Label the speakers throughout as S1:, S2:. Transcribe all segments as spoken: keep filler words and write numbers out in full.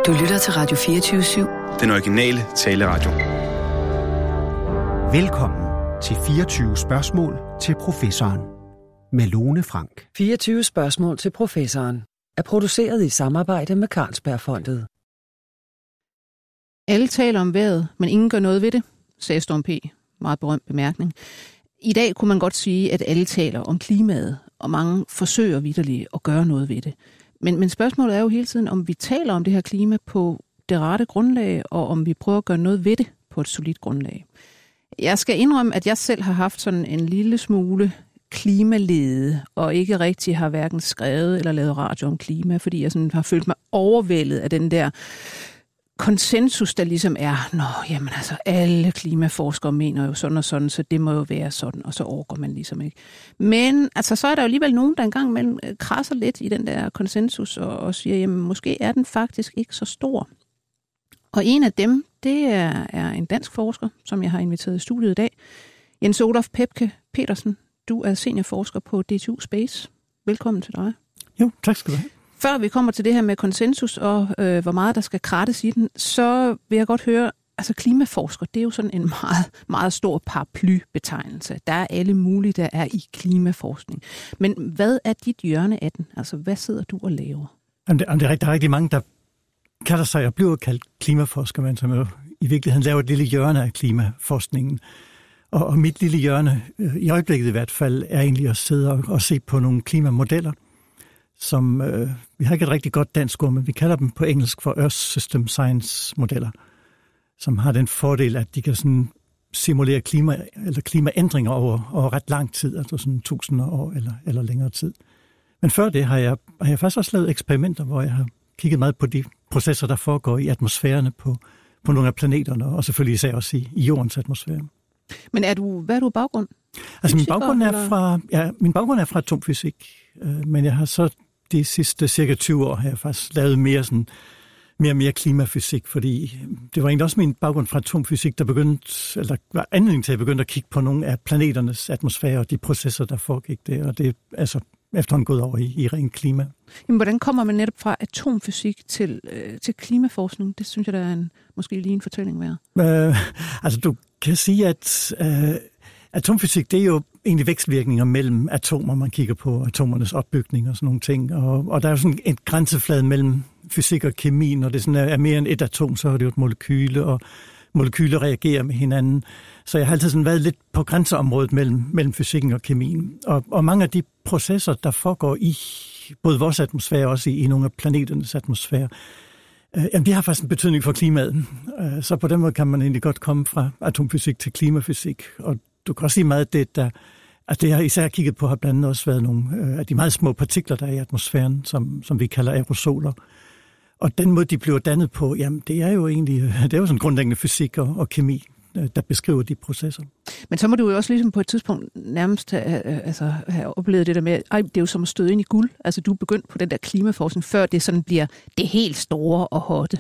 S1: Du lytter til Radio fireogtyve syv.
S2: Den originale taleradio.
S3: Velkommen til fireogtyve spørgsmål til professoren med Lone Frank.
S4: fireogtyve spørgsmål til professoren er produceret i samarbejde med Carlsbergfondet.
S5: Alle taler om vejret, men ingen gør noget ved det, sagde Storm P. Meget berømt bemærkning. I dag kunne man godt sige, at alle taler om klimaet, og mange forsøger vitterligt at gøre noget ved det. Men, men spørgsmålet er jo hele tiden, om vi taler om det her klima på det rette grundlag, og om vi prøver at gøre noget ved det på et solidt grundlag. Jeg skal indrømme, at jeg selv har haft sådan en lille smule klimalede, og ikke rigtig har hverken skrevet eller lavet radio om klima, fordi jeg sådan har følt mig overvældet af den der konsensus, der ligesom er, nå, jamen altså, alle klimaforskere mener jo sådan og sådan, så det må jo være sådan, og så overgår man ligesom ikke. Men altså, så er der jo alligevel nogen, der engang imellem krasser lidt i den der konsensus, og, og siger, jamen, måske er den faktisk ikke så stor. Og en af dem, det er, er en dansk forsker, som jeg har inviteret i studiet i dag, Jens Olaf Pepke Petersen. Du er seniorforsker på D T U Space. Velkommen til dig.
S6: Jo, tak skal du have.
S5: Før vi kommer til det her med konsensus og øh, hvor meget der skal krattes i den, så vil jeg godt høre, altså klimaforsker, det er jo sådan en meget, meget stor paraplybetegnelse. Der er alle mulige, der er i klimaforskning. Men hvad er dit hjørne af den? Altså, hvad sidder du og laver?
S6: Jamen, det, der, er, der er rigtig mange, der kalder sig og bliver kaldt klimaforsker, men som jo i virkeligheden laver et lille hjørne af klimaforskningen. Og, og mit lille hjørne, i øjeblikket i hvert fald, er egentlig at sidde og, og se på nogle klimamodeller, som, øh, vi har ikke et rigtig godt dansk ord, men vi kalder dem på engelsk for Earth System Science modeller, som har den fordel, at de kan sådan simulere klima, eller klimaændringer over, over ret lang tid, altså sådan tusinder år eller, eller længere tid. Men før det har jeg, har jeg faktisk også lavet eksperimenter, hvor jeg har kigget meget på de processer, der foregår i atmosfærerne på, på nogle af planeterne, og selvfølgelig især også i, i jordens atmosfære.
S5: Men er du, hvad er du baggrund?
S6: Altså min baggrund er fra, ja, min baggrund er fra atomfysik, øh, men jeg har så de sidste cirka tyve år har jeg faktisk lavet mere sådan mere og mere klimafysik, fordi det var egentlig også min baggrund fra atomfysik, der begyndte, eller var anledning til at begynde at kigge på nogle af planeternes atmosfære og de processer, der foregik der, og det er altså efterhånden gået over i, i ren klima.
S5: Jamen, hvordan kommer man netop fra atomfysik til, øh, til klimaforskning? Det synes jeg, der er en, måske lige en fortælling værd.
S6: Øh, altså, du kan sige, at øh, atomfysik, det er jo egentlig vækstvirkninger mellem atomer, man kigger på atomernes opbygning og sådan nogle ting. Og, og der er jo sådan en grænseflade mellem fysik og kemi. Når det sådan er, er mere end et atom, så er det jo et molekyle, og molekyler reagerer med hinanden. Så jeg har altid sådan været lidt på grænseområdet mellem, mellem fysikken og kemien. Og, og mange af de processer, der foregår i både vores atmosfære og også i, i nogle af planeternes atmosfære, øh, jamen, de har faktisk en betydning for klimaet. Øh, så på den måde kan man egentlig godt komme fra atomfysik til klimafysik. Og du kan også sige meget, at det, der, at det jeg især kigget på, har blandt andet også været nogle øh, af de meget små partikler, der er i atmosfæren, som, som vi kalder aerosoler. Og den måde, de bliver dannet på, jamen, det er jo egentlig det er jo sådan grundlæggende fysik og, og kemi, der beskriver de processer. Men
S5: så må du jo også ligesom på et tidspunkt nærmest have, altså, have oplevet det der med, ej, det er jo som at støde ind i guld. Altså, du er begyndt på den der klimaforskning, før det sådan bliver det helt store og hotte.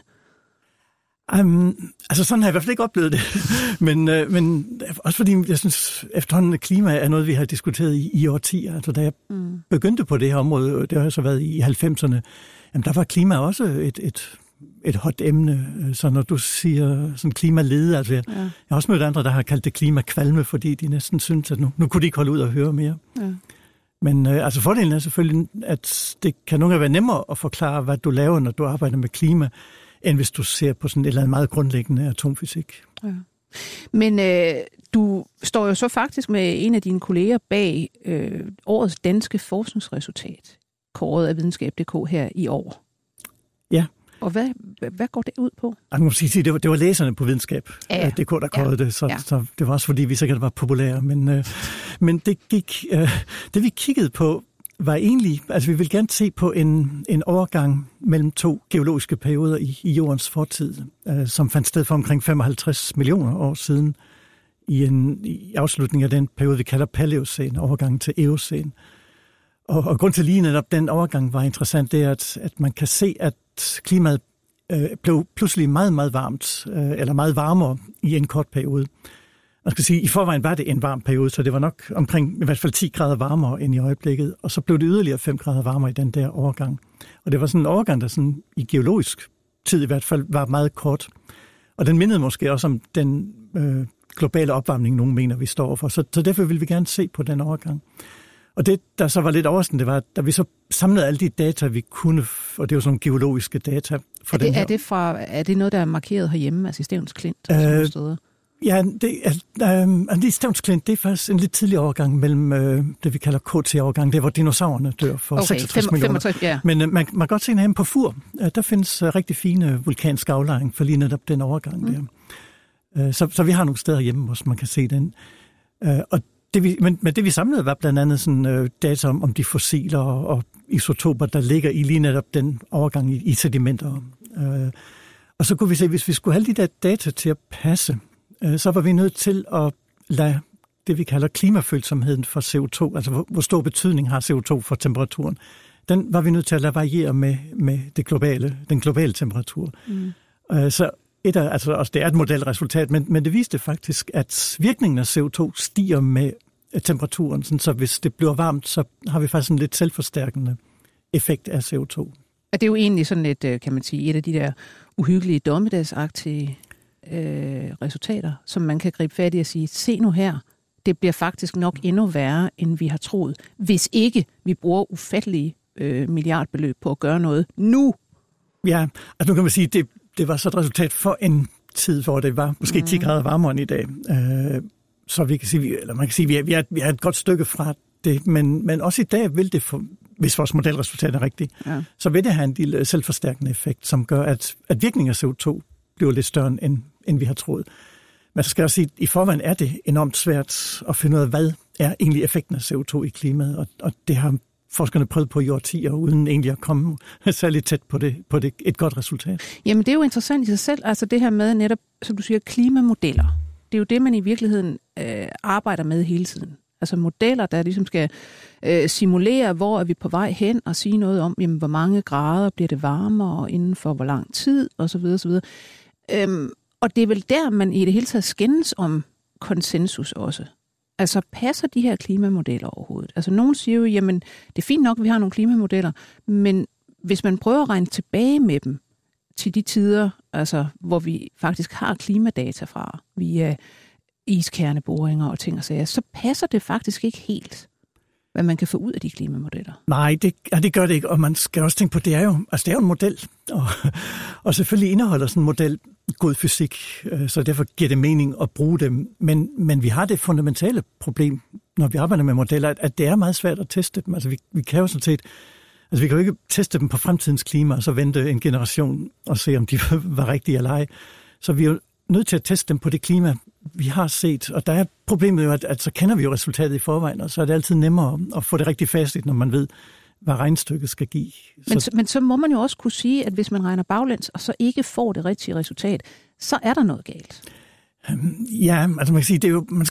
S6: Um, altså sådan har jeg i hvert fald ikke oplevet det, men, øh, men også fordi jeg synes efterhånden klima er noget, vi har diskuteret i, i årtier. Altså da jeg mm. begyndte på det her område, det har så været i halvfemserne, jamen, der var klima også et, et, et hot emne. Så når du siger sådan klimalede, altså jeg, ja. jeg har også mødt andre, der har kaldt det klimakvalme, fordi de næsten synes, at nu, nu kunne de ikke holde ud og høre mere. Ja. Men øh, altså fordelen er selvfølgelig, at det kan nogle gange være nemmere at forklare, hvad du laver, når du arbejder med klima, end hvis du ser på sådan et eller andet meget grundlæggende atomfysik. Ja.
S5: Men øh, du står jo så faktisk med en af dine kolleger bag øh, årets danske forskningsresultat, kåret af videnskab punktum d k her i år.
S6: Ja.
S5: Og hvad, hvad går det ud på?
S6: Jeg må sige, det var, det var læserne på videnskab punktum d k, der kårede ja. det, så, ja. så det var også fordi, vi sikkert var populære. Men, øh, men det, gik, øh, det vi kiggede på, var egentlig, altså vi vil gerne se på en, en overgang mellem to geologiske perioder i, i jordens fortid, øh, som fandt sted for omkring femoghalvtreds millioner år siden, i, en, i afslutningen af den periode, vi kalder Paleocæn, overgangen til Eocæn. Og, og grund til lige netop den overgang var interessant, det er, at, at man kan se, at klimaet øh, blev pludselig meget, meget varmt, øh, eller meget varmere i en kort periode. Man skal sige, i forvejen var det en varm periode, så det var nok omkring i hvert fald ti grader varmere end i øjeblikket, og så blev det yderligere fem grader varmere i den der overgang. Og det var sådan en overgang, der sådan i geologisk tid i hvert fald var meget kort. Og den mindede måske også om den øh, globale opvarmning, nogen mener, vi står for. Så, så derfor vil vi gerne se på den overgang. Og det, der så var lidt overraskende, det var, da vi så samlede alle de data, vi kunne, og det var sådan nogle geologiske data. For
S5: er, det,
S6: den her.
S5: er, det fra, er det noget, der er markeret herhjemme, altså i Stevns Klint?
S6: Øh, ja, det, øh, det Stevns Klint, det er faktisk en lidt tidlig overgang mellem øh, det, vi kalder K T-overgang, det er, hvor dinosaurerne dør for okay, seksogtres millioner. femogtres, ja. Men øh, man, man kan godt se hjemme på Fur, øh, der findes øh, rigtig fine vulkansk aflejring for lige netop den overgang mm. der. Øh, så, så vi har nogle steder hjemme, hvor man kan se den. Øh, og Det vi, men, men det vi samlede var blandt andet sådan, øh, data om, om de fossiler og, og isotoper, der ligger i lige netop den overgang i, i sedimenter. Øh, og så kunne vi se, hvis vi skulle have de der data til at passe, øh, så var vi nødt til at lade det, vi kalder klimafølsomheden for C O to, altså hvor, hvor stor betydning har C O to for temperaturen, den var vi nødt til at lade variere med, med det globale, den globale temperatur. Mm. Øh, så Et er, altså, også det er et modelresultat, men, men det viste faktisk, at virkningen af C O to stiger med temperaturen, sådan, så hvis det bliver varmt, så har vi faktisk en lidt selvforstærkende effekt af C O to.
S5: Og det er jo egentlig sådan et, kan man sige, et af de der uhyggelige dommedagsagtige øh, resultater, som man kan gribe fat i og sige, se nu her, det bliver faktisk nok endnu værre, end vi har troet, hvis ikke vi bruger ufattelige øh, milliardbeløb på at gøre noget nu.
S6: Ja, altså nu kan man sige, det Det var så et resultat for en tid, hvor det var måske ti grader varmere end i dag. Så vi kan sige, eller man kan sige, at vi er, vi er et godt stykke fra det, men, men også i dag vil det, for, hvis vores modelresultat er rigtigt, ja. så vil det have en lille selvforstærkende effekt, som gør, at, at virkningen af C O to bliver lidt større, end, end vi har troet. Men så skal jeg også sige, at i forvejen er det enormt svært at finde ud af, hvad er egentlig effekten af C O to i klimaet, og, og det har forskerne prøvet på i årtier, uden egentlig at komme særlig tæt på, det, på det, et godt resultat.
S5: Jamen det er jo interessant i sig selv, altså det her med netop, som du siger, klimamodeller. Det er jo det, man i virkeligheden øh, arbejder med hele tiden. Altså modeller, der ligesom skal øh, simulere, hvor er vi på vej hen, og sige noget om, jamen, hvor mange grader bliver det varmere, og inden for hvor lang tid, osv. osv. Øhm, og det er vel der, man i det hele taget skændes om konsensus også. Altså, passer de her klimamodeller overhovedet? Altså, nogen siger jo, jamen, det er fint nok, at vi har nogle klimamodeller, men hvis man prøver at regne tilbage med dem til de tider, altså, hvor vi faktisk har klimadata fra, via iskerneboringer og ting og sager, så passer det faktisk ikke helt, hvad man kan få ud af de klimamodeller.
S6: Nej, det, ja, det gør det ikke, og man skal også tænke på, det er jo, altså, det er jo en model, og, og selvfølgelig indeholder sådan en model god fysik, så derfor giver det mening at bruge dem. Men, men vi har det fundamentale problem, når vi arbejder med modeller, at det er meget svært at teste dem. Altså vi, vi kan jo sådan set, altså vi kan jo ikke teste dem på fremtidens klima, og så vente en generation og se, om de var rigtige eller ej. Så vi er jo nødt til at teste dem på det klima, vi har set. Og der er problemet jo, at, at så kender vi jo resultatet i forvejen, og så er det altid nemmere at få det rigtig facit, når man ved, hvad regnstykket skal give.
S5: Men
S6: så,
S5: men så må man jo også kunne sige, at hvis man regner baglæns, og så ikke får det rigtige resultat, så er der noget galt.
S6: Ja, altså man kan sige, det er jo... Man,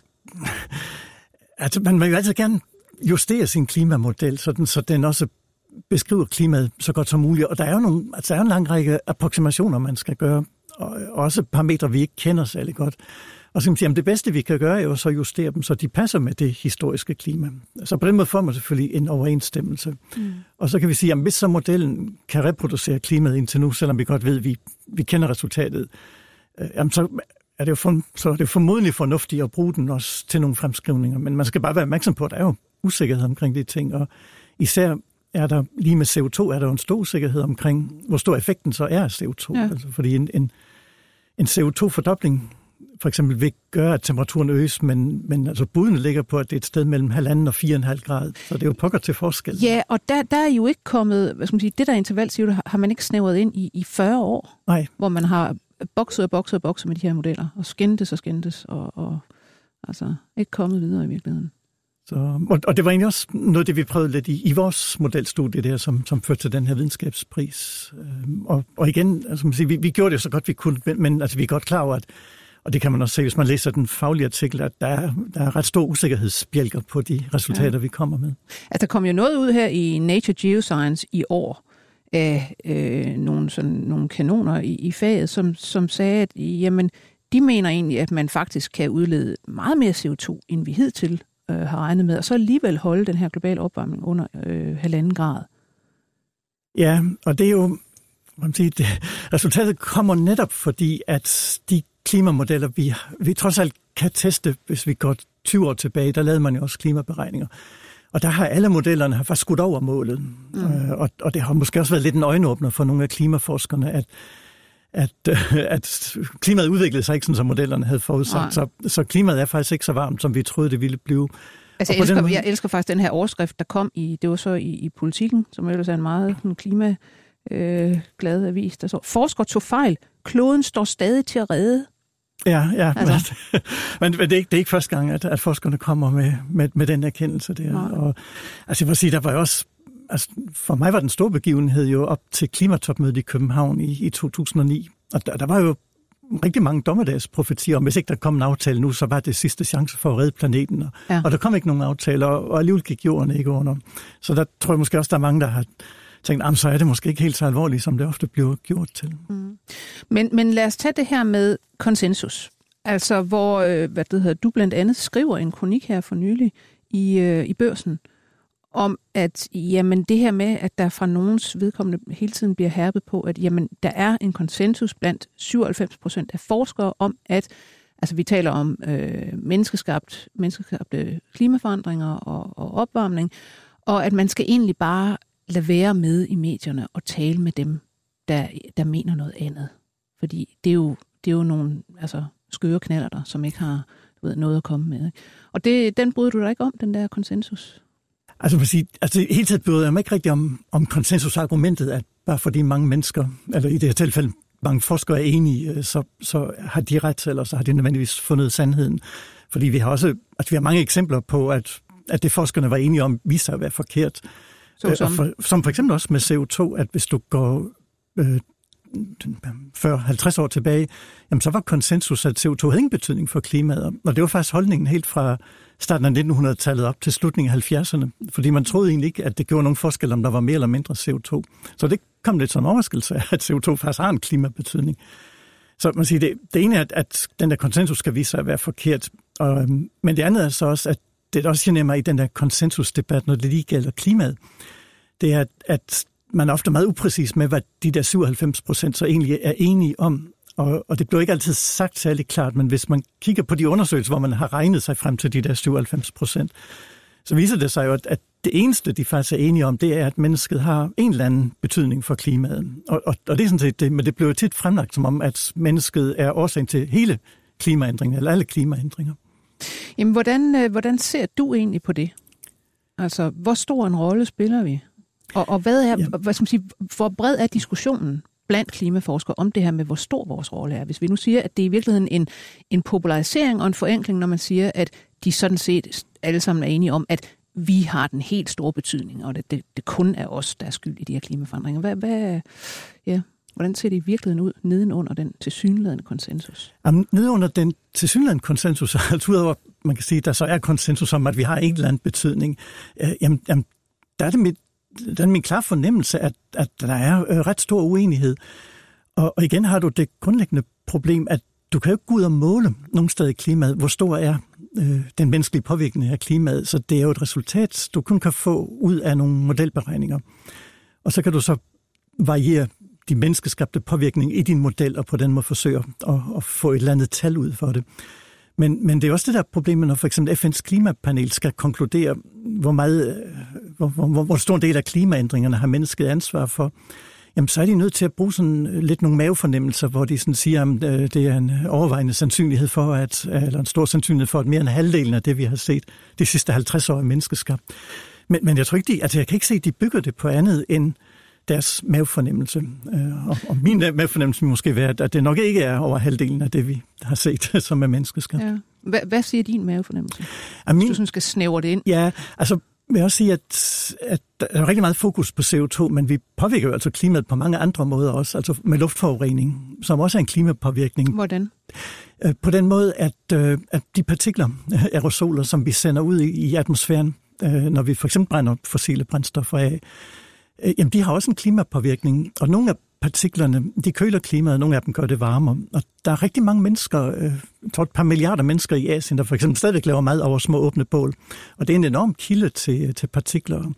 S6: altså man vil jo altid gerne justere sin klimamodel, så den, så den også beskriver klimaet så godt som muligt. Og der er jo nogle, altså der er en lang række approximationer, man skal gøre, og også parametre, vi ikke kender særlig godt. Og så kan man sige, at det bedste, vi kan gøre, er jo så justere dem, så de passer med det historiske klima. Så på den måde får man selvfølgelig en overensstemmelse. Mm. Og så kan vi sige, at hvis så modellen kan reproducere klimaet indtil nu, selvom vi godt ved, at vi, vi kender resultatet, øh, jamen så, er det jo for, så er det jo formodentlig fornuftigt at bruge den også til nogle fremskrivninger. Men man skal bare være opmærksom på, at der er jo usikkerhed omkring de ting. Og især er der lige med C O to, er der jo en stor usikkerhed omkring, hvor stor effekten så er af C O to. Ja. Altså, fordi en, en, en C O to-fordobling for eksempel vil gøre, at temperaturen øges, men, men altså budene ligger på, at det er et sted mellem halvanden og fire og en halv grad. Så det er jo pokker til forskel.
S5: Ja, og der, der er jo ikke kommet, hvad skal man sige, det der interval, siger du, har man ikke snævret ind i, i fyrre år.
S6: Nej.
S5: Hvor man har bokset og bokset og bokset med de her modeller, og skændtes og skændtes, og, og altså ikke kommet videre i virkeligheden.
S6: Så, og, og det var egentlig også noget, det vi prøvede lidt i, i vores modelstudie der, som, som førte til den her videnskabspris. Og, og igen, altså, man siger, vi, vi gjorde det så godt vi kunne, men, men altså, vi er godt klar over, at og det kan man også se, hvis man læser den faglige artikel, at der er, der er ret stor usikkerhedsbjælker på de resultater, ja. vi kommer med.
S5: Altså, der kom jo noget ud her i Nature Geoscience i år af øh, nogle, sådan, nogle kanoner i, i faget, som, som sagde, at jamen, de mener egentlig, at man faktisk kan udlede meget mere C O to, end vi hidtil øh, har regnet med, og så alligevel holde den her globale opvarmning under øh, halvanden grad.
S6: Ja, og det er jo man sige, det, resultatet kommer netop fordi, at de klimamodeller, vi, vi trods alt kan teste, hvis vi går tyve år tilbage, der lavede man jo også klimaberegninger. Og der har alle modellerne har faktisk skudt over målet. Mm. Øh, og, og det har måske også været lidt en øjenåbner for nogle af klimaforskerne, at, at, øh, at klimaet udviklede sig ikke sådan, som modellerne havde forudsagt. Så, så klimaet er faktisk ikke så varmt, som vi troede, det ville blive.
S5: Altså, jeg elsker, måde... jeg elsker faktisk den her overskrift, der kom i, det var så i, i Politikken, som ellers er en meget klima øh, glad avis, der så, forskere tog fejl, kloden står stadig til at redde.
S6: Ja, ja.
S5: Altså.
S6: Men, men det, er ikke, det er ikke første gang, at, at forskerne kommer med, med, med den erkendelse der. Og, altså jeg vil sige, der var jo også, altså for mig var den store begivenhed jo op til klimatopmødet i København i, i to tusind og ni. Og der, der var jo rigtig mange dommedagsprofetier om, hvis ikke der kom en aftale nu, så var det sidste chance for at redde planeten. Og, ja. og der kom ikke nogen aftaler, og, og alligevel gik jorden ikke under. Så der tror jeg måske også, der er mange, der har tænkt, så er det måske ikke helt så alvorligt, som det ofte bliver gjort til. Mm.
S5: Men, men lad os tage det her med konsensus. Altså, hvor øh, hvad det hedder, du blandt andet skriver en kronik her for nylig i, øh, i Børsen, om at jamen, det her med, at der fra nogens vedkommende hele tiden bliver herpet på, at jamen, der er en konsensus blandt syvoghalvfems procent af forskere om, at altså, vi taler om øh, menneskeskabt, menneskeskabte klimaforandringer og, og opvarmning, og at man skal egentlig bare lade være med i medierne og tale med dem, der, der mener noget andet. Fordi det er jo, det er jo nogle altså, skøre knallerter, som ikke har du ved, noget at komme med. Ikke? Og det, den bryder du dig ikke om, den der konsensus?
S6: Altså, man siger, altså hele tiden bryder jeg mig ikke rigtig om, om konsensusargumentet, at bare fordi mange mennesker, eller i det her tilfælde mange forskere er enige, så, så har de ret, eller så har de nødvendigvis fundet sandheden. Fordi vi har også altså, vi har mange eksempler på, at, at det forskerne var enige om, viser sig at være forkert.
S5: Så som?
S6: For, som for eksempel også med C O to, at hvis du går øh, før halvtreds år tilbage, jamen så var konsensus, at C O to havde ingen betydning for klimaet. Og det var faktisk holdningen helt fra starten af nitten hundrede-tallet op til slutningen af halvfjerdserne, fordi man troede egentlig ikke, at det gjorde nogen forskel, om der var mere eller mindre C O to. Så det kom lidt som overraskelse, at C O to faktisk har en klimabetydning. Så man siger, det, det ene er, at, at den der konsensus skal vise sig at være forkert, og, men det andet er så også, at det også generer mig i den der konsensusdebat, når det lige gælder klimaet, det er, at, at man er ofte meget upræcis med, hvad de der syvoghalvfems procent så egentlig er enige om. Og, og det bliver ikke altid sagt særlig klart, men hvis man kigger på de undersøgelser, hvor man har regnet sig frem til de der syvoghalvfems procent, så viser det sig jo, at, at det eneste, de faktisk er enige om, det er, at mennesket har en eller anden betydning for klimaet. Og, og, og det er sådan set det, men det bliver jo tit fremlagt som om, at mennesket er årsagen til hele klimaændringen, eller alle klimaændringer.
S5: Jamen, hvordan, hvordan ser du egentlig på det? Altså, hvor stor en rolle spiller vi? Og, og hvad er, ja. hvad skal man sige, hvor bred er diskussionen blandt klimaforskere om det her med, hvor stor vores rolle er? Hvis vi nu siger, at det er i virkeligheden en, en popularisering og en forenkling, når man siger, at de sådan set alle sammen er enige om, at vi har den helt store betydning, og det, det, det kun er os, der er skyld i de her klimaforandringer. Hvad, hvad, ja, hvordan ser det i virkeligheden ud nedenunder den tilsyneladende konsensus?
S6: Jamen, nedenunder den tilsyneladende konsensus, altså udover, man kan sige, der så er konsensus om, at vi har en eller anden betydning, øh, jamen, jamen, der er det mit der er min klare fornemmelse, at, at der er øh, ret stor uenighed. Og, og igen har du det grundlæggende problem, at du kan jo ikke gå ud og måle nogen steder i klimaet, hvor stor er øh, den menneskelige påvirkning af klimaet. Så det er jo et resultat, du kun kan få ud af nogle modelberegninger. Og så kan du så variere de menneskeskabte påvirkning i din model, og på den måde forsøge at, at få et eller andet tal ud for det. Men, men det er også det der problem, når for eksempel F N's klimapanel skal konkludere, hvor, meget, hvor, hvor, hvor stor del af klimaændringerne har mennesket ansvar for. Jamen, så er de nødt til at bruge sådan lidt nogle mavefornemmelser, hvor de sådan siger, at det er en overvejende sandsynlighed for, at, eller en stor sandsynlighed for, at mere end halvdelen af det, vi har set de sidste halvtreds år er menneskeskabt. Men, men jeg tror ikke, de, altså jeg kan ikke se, at de bygger det på andet end deres mavefornemmelse. Og, og min mavefornemmelse måske være, at det nok ikke er over halvdelen af det, vi har set, som er menneskeskabt. Ja.
S5: Hvad, hvad siger din mavefornemmelse?
S6: Min,
S5: Hvis du sådan skal snævre det ind.
S6: Ja, altså vil jeg også sige, at, at der er rigtig meget fokus på C O to, men vi påvirker jo altså klimaet på mange andre måder også, altså med luftforurening, som også er en klimapåvirkning.
S5: Hvordan?
S6: På den måde, at, at de partikler, aerosoler, som vi sender ud i, i atmosfæren, når vi for eksempel brænder fossile brændstoffer af, jamen de har også en klimapåvirkning, og nogle af partiklerne, de køler klimaet, nogle af dem gør det varmere. Og der er rigtig mange mennesker, jeg tror et par milliarder mennesker i Asien, der for eksempel stadigvæk laver mad over små åbne bål. Og det er en enorm kilde til, til partikler.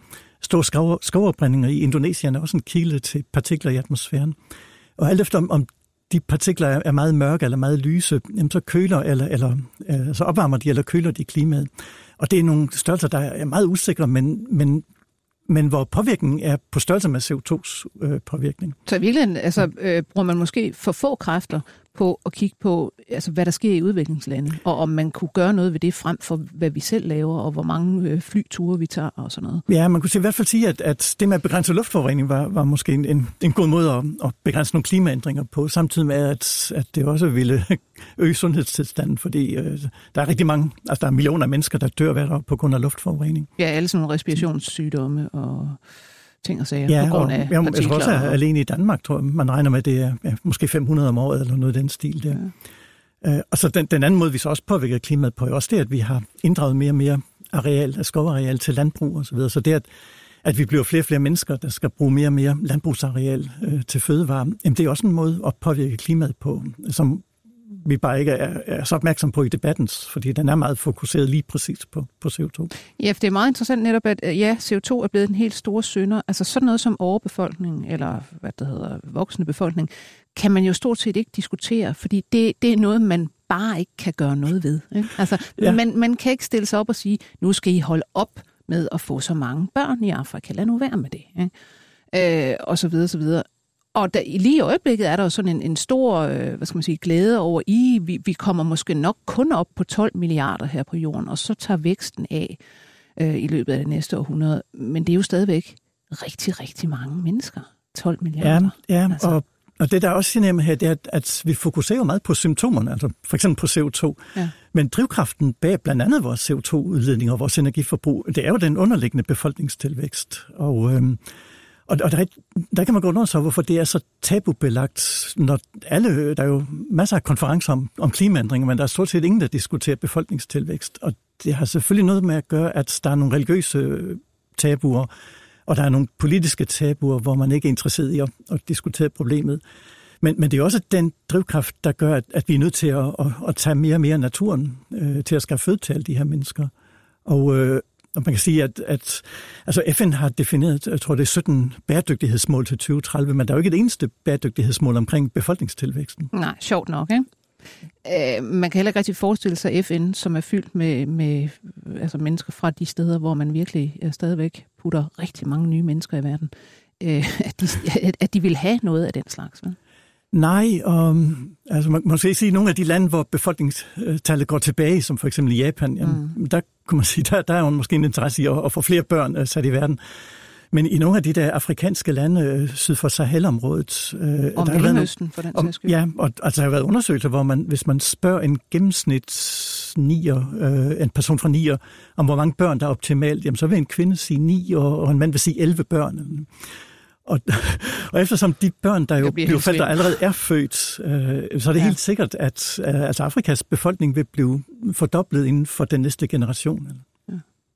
S6: store skov, skovopbrændinger i Indonesien er også en kilde til partikler i atmosfæren. Og alt efter om, om de partikler er meget mørke eller meget lyse, jamen så køler eller, eller øh, så opvarmer de eller køler de klimaet. Og det er nogle størrelser, der er meget usikre, men, men, men hvor påvirkningen er på størrelse med C O to's øh, påvirkning.
S5: Så i virkeligheden altså, øh, bruger man måske for få kræfter på at kigge på, altså, hvad der sker i udviklingslande, og om man kunne gøre noget ved det frem for, hvad vi selv laver, og hvor mange øh, flyture vi tager og sådan noget.
S6: Ja, man kunne i hvert fald sige, at, at det med at begrænse luftforurening var, var måske en, en, en god måde at, at begrænse nogle klimaændringer på, samtidig med, at, at det også ville øge sundhedstilstanden, fordi øh, der er rigtig mange, altså der er millioner af mennesker, der dør hvert år på grund af luftforurening.
S5: Ja, alle sådan nogle respirationssygdomme og ting og sager
S6: ja,
S5: på grund af
S6: og, jeg, jeg tror også, at
S5: og...
S6: alene i Danmark, tror jeg, man regner med, at det er ja, måske fem hundrede om året, eller noget i den stil der. Ja. Uh, og så den, den anden måde, vi så også påvirker klimaet på, er også det, at vi har inddraget mere og mere areal, skovareal til landbrug og så videre. Så det, at, at vi bliver flere og flere mennesker, der skal bruge mere og mere landbrugsareal uh, til fødevare, jamen, det er også en måde at påvirke klimaet på, som vi bare ikke er, er så opmærksom på i debatten, fordi den er meget fokuseret lige præcis på, på C O to.
S5: Ja, for det er meget interessant netop, at ja, C O to er blevet en helt stor synder. Altså sådan noget som overbefolkning, eller hvad det hedder, voksende befolkning, kan man jo stort set ikke diskutere, fordi det, det er noget, man bare ikke kan gøre noget ved. Ikke? Altså, ja. man, man kan ikke stille sig op og sige, nu skal I holde op med at få så mange børn i Afrika. Lad nu være med det. Ikke? Øh, og så videre, så videre. Og der, lige i øjeblikket er der jo sådan en, en stor øh, hvad skal man sige, glæde over, i vi, vi kommer måske nok kun op på tolv milliarder her på jorden, og så tager væksten af øh, i løbet af det næste århundrede. Men det er jo stadigvæk rigtig, rigtig mange mennesker. tolv milliarder.
S6: Ja, ja
S5: altså.
S6: og, og det der også generer her, det er, at, at vi fokuserer meget på symptomerne, altså for eksempel på C O to. Ja. Men drivkraften bag blandt andet vores C O to udledning og vores energiforbrug, det er jo den underliggende befolkningstilvækst. Og øhm, Og, og der, der kan man gå under så, hvorfor det er så tabubelagt, når alle, der er jo masser af konferencer om, om klimaændringer, men der er stort set ingen, der diskuterer befolkningstilvækst. Og det har selvfølgelig noget med at gøre, at der er nogle religiøse tabuer, og der er nogle politiske tabuer, hvor man ikke er interesseret i at, at diskutere problemet. Men, men det er også den drivkraft, der gør, at, at vi er nødt til at, at, at tage mere og mere naturen øh, til at skaffe føde til alle de her mennesker. Og øh, Og man kan sige, at, at altså F N har defineret, jeg tror det er sytten bæredygtighedsmål til tyve tredive, men der er jo ikke et eneste bæredygtighedsmål omkring befolkningstilvæksten.
S5: Nej, sjovt nok, ikke? Øh, man kan heller ikke rigtig forestille sig F N, som er fyldt med, med altså mennesker fra de steder, hvor man virkelig er stadigvæk putter rigtig mange nye mennesker i verden, øh, at, de, at de vil have noget af den slags, vel?
S6: Nej, og altså man, man skal sige, at nogle af de lande, hvor befolkningstallet går tilbage, som for eksempel Japan, jamen, mm. der kunne man sige, der, der er jo måske en interesse i at, at få flere børn uh, sat i verden. Men i nogle af de der afrikanske lande uh, syd for Sahel-området... Uh,
S5: og Mellemøsten, for den sags skyld.
S6: Ja, og altså, der har været undersøgelser, hvor man, hvis man spørger en gennemsnitsnier, uh, en person fra nier, om hvor mange børn der er optimalt, jamen, så vil en kvinde sige ni, og, og en mand vil sige elleve børn. Og, og eftersom de børn, der jo bliver forældre allerede er født, øh, så er det ja. helt sikkert, at øh, altså Afrikas befolkning vil blive fordoblet inden for den næste generation. Ja.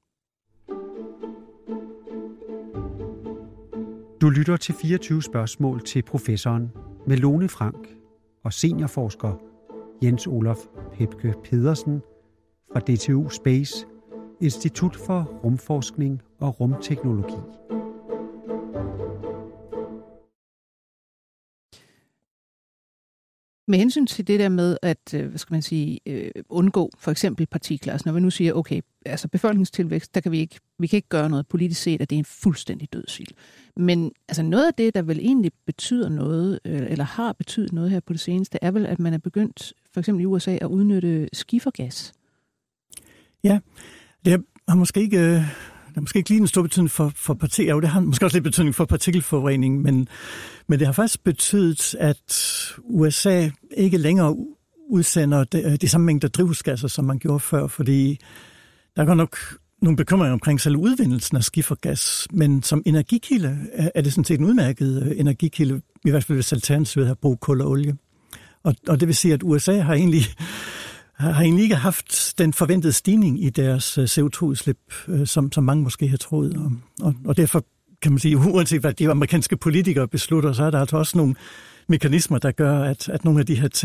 S3: Du lytter til fireogtyve spørgsmål til professoren med Lone Frank og seniorforsker Jens Olaf Pepke Pedersen fra D T U Space, Institut for Rumforskning og Rumteknologi.
S5: Med hensyn til det der med at, hvad skal man sige, øh, undgå for eksempel partikler, altså når vi nu siger, okay, altså befolkningstilvækst, der kan vi ikke, vi kan ikke gøre noget politisk set, at det er en fuldstændig dødsild. Men altså noget af det, der vel egentlig betyder noget, eller har betydet noget her på det seneste, er vel, at man er begyndt, for eksempel i U S A, at udnytte skifergas.
S6: Ja, det har måske ikke... Øh... Det har måske ikke lige en stor betydning for, for partikler, jo, det har måske også lidt betydning for partikelforurening, men, men det har faktisk betydet, at U S A ikke længere udsender de, de samme mængder drivhusgasser, som man gjorde før, fordi der er godt nok nogle bekymringer omkring selve udvindelsen af skifergas, men som energikilde er det sådan set en udmærket energikilde, i hvert fald hvis alternativet har brug kul og olie. Og, og det vil sige, at U S A har egentlig... har egentlig ikke haft den forventede stigning i deres C O to udslip, som, som mange måske har troet. Og, og, og derfor kan man sige, uanset hvad de amerikanske politikere beslutter, så er der altså også nogle mekanismer, der gør, at, at nogle af de her ting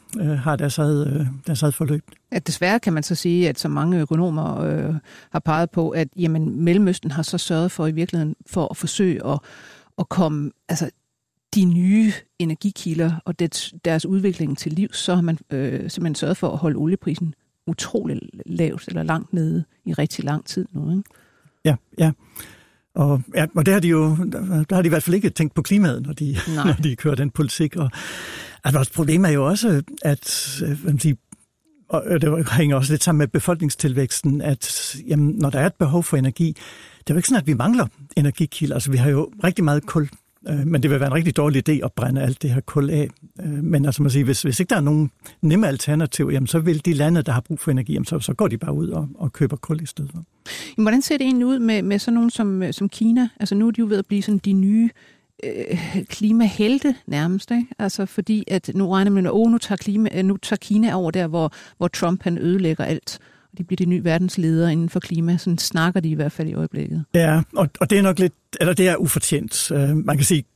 S6: øh, har deres eget, øh, deres eget forløb.
S5: At desværre kan man så sige, at så mange økonomer øh, har peget på, at jamen, Mellemøsten har så sørget for i virkeligheden for at forsøge at, at komme altså, de nye energikilder og det, deres udvikling til liv, så har man øh, simpelthen sørget for at holde olieprisen utroligt lavt eller langt nede i rigtig lang tid nu, ikke?
S6: Ja, ja. Og, ja, og der har de jo der har de i hvert fald ikke tænkt på klimaet, når de, når de kører den politik. Og altså, vores problem er jo også, at man siger, og det hænger også lidt sammen med befolkningstilvæksten, at jamen, når der er et behov for energi, det er jo ikke sådan, at vi mangler energikilder. Altså, vi har jo rigtig meget kul, men det vil være en rigtig dårlig idé at brænde alt det her kul af. Men altså, man siger, hvis, hvis ikke der er nogen nemme alternativer, jamen, så vil de lande, der har brug for energi, jamen, så, så går de bare ud og, og køber kul i stedet for.
S5: Jamen, hvordan ser det egentlig ud med, med sådan nogen som, som Kina? Altså, nu er de jo ved at blive sådan de nye øh, klimahelte nærmest, ikke? Altså, fordi at nu regner man, at oh, nu, tager klima, nu tager Kina over der, hvor, hvor Trump han ødelægger alt. Og de bliver de nye verdensledere inden for klima. Sådan snakker de i hvert fald i øjeblikket.
S6: Ja, og, og det er nok lidt, eller det er ufortjent. Uh, man kan sige,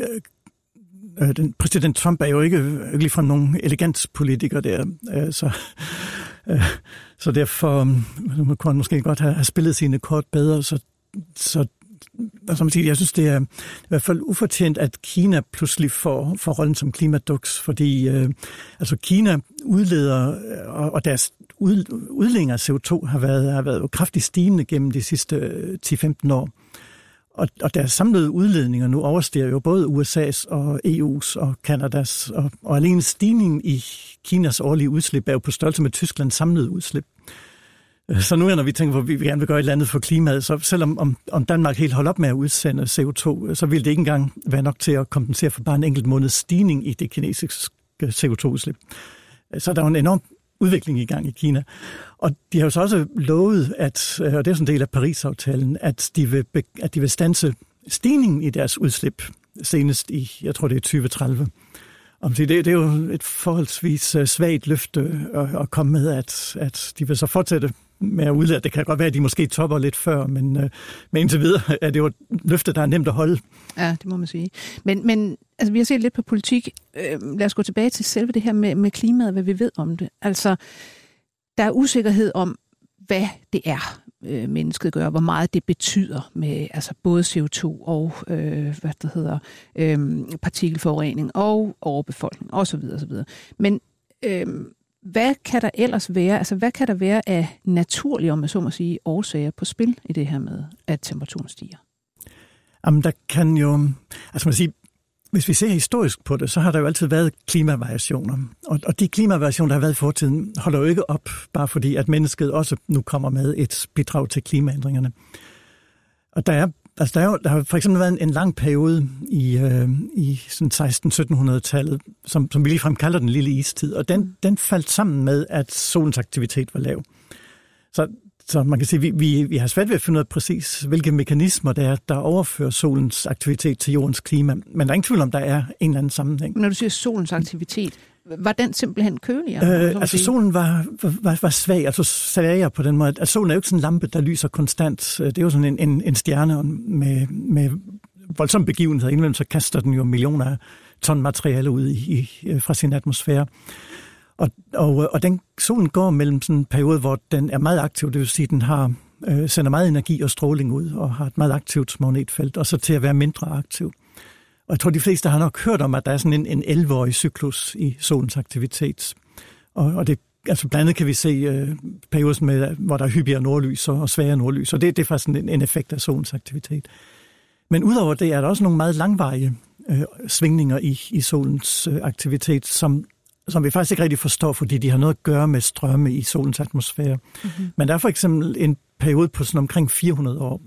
S6: uh, den, præsident Trump er jo ikke lige fra nogen elegant politiker der, uh, så, uh, så derfor um, kunne han måske godt have, have spillet sine kort bedre, så, så altså, man siger, jeg synes, det er i hvert fald ufortjent, at Kina pludselig får, får rollen som klimaduks, fordi øh, altså Kina udleder, og, og deres ud, udledning af C O to har været, har været kraftigt stigende gennem de sidste ti til femten år. Og, og deres samlede udledninger nu overstiger jo både U S A's og E U's og Kanadas, og, og alene stigningen i Kinas årlige udslip er jo på størrelse med Tysklands samlede udslip. Så nu, når vi tænker på, at vi gerne vil gøre et eller andet for klimaet, så selvom om, om Danmark helt holder op med at udsende C O to, så vil det ikke engang være nok til at kompensere for bare en enkelt måneds stigning i det kinesiske C O to udslip. Så der er jo en enorm udvikling i gang i Kina. Og de har jo så også lovet, at, og det er sådan en del af Paris-aftalen, at de vil, at de vil standse stigningen i deres udslip senest i, jeg tror det er tyve tredive. Det, det er jo et forholdsvis svagt løfte at, at komme med, at, at de vil så fortsætte med at udlade. Det kan godt være, at de måske topper lidt før, men, men indtil videre er det jo et løfte, der er nemt at holde.
S5: Ja, det må man sige. Men, men altså, vi har set lidt på politik. Øh, lad os gå tilbage til selve det her med, med klimaet, hvad vi ved om det. Altså, der er usikkerhed om, hvad det er, øh, mennesket gør, hvor meget det betyder med altså både C O to og øh, hvad det hedder, øh, partikelforurening og overbefolkning osv. osv. Men øh, hvad kan der ellers være, altså hvad kan der være af naturlige, om man så må sige, årsager på spil i det her med, at temperaturen stiger?
S6: Jamen, der kan jo, altså man siger, hvis vi ser historisk på det, så har der jo altid været klimavariationer. Og, og de klimavariationer, der har været i fortiden, holder jo ikke op, bare fordi at mennesket også nu kommer med et bidrag til klimaændringerne. Og der er, altså der er jo, der har for eksempel været en, en lang periode i, øh, i sådan seksten sytten hundrede-tallet, som, som vi ligefrem kalder den lille istid, og den, den faldt sammen med, at solens aktivitet var lav. Så Så man kan sige, at vi, vi, vi har svært ved at finde ud af præcis, hvilke mekanismer der er, der overfører solens aktivitet til jordens klima. Men der er ingen tvivl om, der er en eller anden sammenhæng.
S5: Når du siger solens aktivitet, var den simpelthen køligere?
S6: Øh, altså solen var, var, var svag, altså svagere på den måde. Altså solen er jo ikke sådan en lampe, der lyser konstant. Det er jo sådan en, en, en stjerne med, med voldsomme begivenheder. Indimellem så kaster den jo millioner af ton materiale ud i, i, fra sin atmosfære. Og, og, og den, solen går mellem sådan en periode, hvor den er meget aktiv, det vil sige, at den har, øh, sender meget energi og stråling ud, og har et meget aktivt magnetfelt, og så til at være mindre aktiv. Og jeg tror, de fleste har nok hørt om, at der er sådan en, en elleve-årig cyklus i solens aktivitet. Og, og det, altså blandt andet kan vi se øh, perioder, med, hvor der er hyppigere nordlys og, og svagere nordlys, og det, det er faktisk en, en effekt af solens aktivitet. Men udover det er der også nogle meget langvarige øh, svingninger i, i solens øh, aktivitet, som som vi faktisk ikke rigtig forstår, fordi de har noget at gøre med strømme i solens atmosfære. Mm-hmm. Men der er for eksempel en periode på sådan omkring fire hundrede år.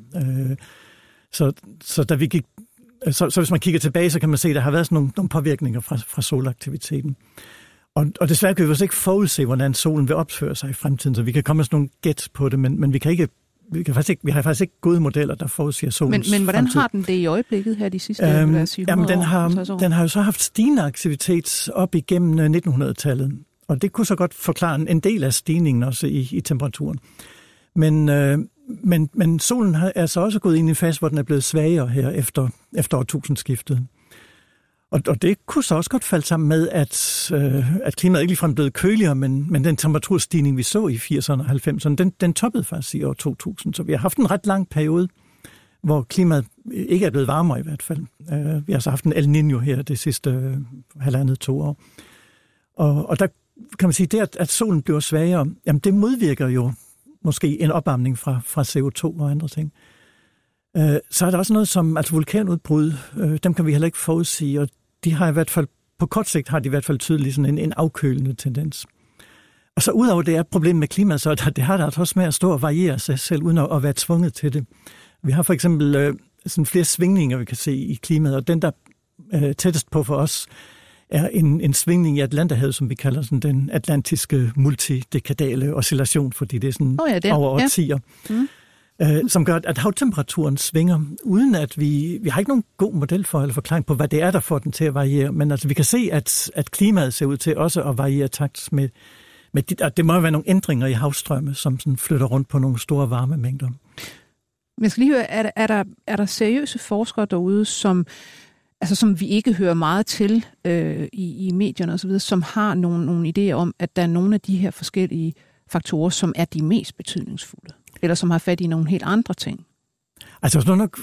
S6: Så, så, da vi gik, så, så hvis man kigger tilbage, så kan man se, at der har været sådan nogle, nogle påvirkninger fra, fra solaktiviteten. Og, og desværre kan vi også ikke forudse, hvordan solen vil opføre sig i fremtiden, så vi kan komme med sådan nogle gæt på det, men, men vi kan ikke Vi, kan faktisk ikke, vi har faktisk ikke gode modeller, der forudsiger solens
S5: Men, men hvordan
S6: fremtid.
S5: Har den det i øjeblikket her de sidste
S6: øhm,
S5: år?
S6: Jamen, den har, den har jo så haft stigende aktivitet op igennem nitten hundrede-tallet, og det kunne så godt forklare en del af stigningen også i, i temperaturen. Men, øh, men, men solen er så også gået ind i en fase, hvor den er blevet svagere her efter, efter årtusindskiftet. Og, og det kunne så også godt falde sammen med, at, øh, at klimaet ikke ligefrem blev køligere, men, men den temperaturstigning, vi så i firserne og halvfemserne, den, den toppede faktisk i år to tusind. Så vi har haft en ret lang periode, hvor klimaet ikke er blevet varmere i hvert fald. Øh, vi har så haft en El Niño her det sidste øh, halvandet to år. Og, og der kan man sige, det at, at solen bliver svagere, jamen det modvirker jo måske en opvarmning fra, fra C O to og andre ting. Øh, så er der også noget som altså vulkanudbrud, øh, dem kan vi heller ikke forudsige, og de har i hvert fald, på kort sigt har de i hvert fald tydeligt sådan en, en afkølende tendens. Og så udover det er problemet med klimaet, så der, det har der også med at stå og variere sig selv, uden at, at være tvunget til det. Vi har for eksempel øh, sådan flere svingninger, vi kan se i klimaet, og den, der øh, tættest på for os, er en, en svingning i Atlanterhavet, som vi kalder sådan den atlantiske multidekadale oscillation, fordi det er sådan
S5: oh ja, det.
S6: over årtier. Ja. Mm. Øh, som gør, at havtemperaturen svinger, uden at vi... Vi har ikke nogen god model for eller forklaring på, hvad det er, der får den til at variere, men altså, vi kan se, at, at klimaet ser ud til også at variere takt med... med de, at det må være nogle ændringer i havstrømme, som sådan flytter rundt på nogle store varmemængder.
S5: Men jeg skal lige høre, er der, er der, er der seriøse forskere derude, som, altså, som vi ikke hører meget til øh, i, i medierne osv., som har nogle, nogle idéer om, at der er nogle af de her forskellige faktorer, som er de mest betydningsfulde? Eller som har fat i nogle helt andre ting? Altså,
S6: nok,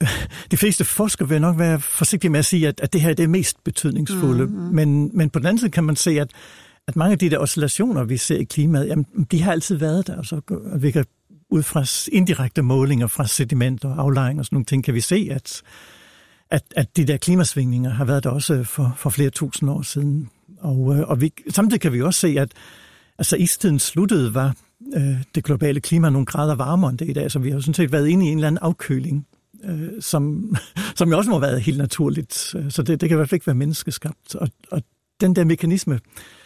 S6: de fleste forskere vil nok være forsigtige med at sige, at, at det her er det mest betydningsfulde. Mm-hmm. Men, men på den anden side kan man se, at, at mange af de der oscillationer, vi ser i klimaet, jamen, de har altid været der. Så vi kan ud fra indirekte målinger fra sediment og aflejring og sådan nogle ting, kan vi se, at, at, at de der klimasvingninger har været der også for, for flere tusind år siden. Og, og vi, samtidig kan vi også se, at altså, istiden sluttede, var øh, det globale klima nogle grader varmere end det i dag, så vi har jo sådan set været inde i en eller anden afkøling, øh, som, som jo også må have været helt naturligt. Så det, det kan i hvert fald ikke være menneskeskabt. Og, og den der mekanisme,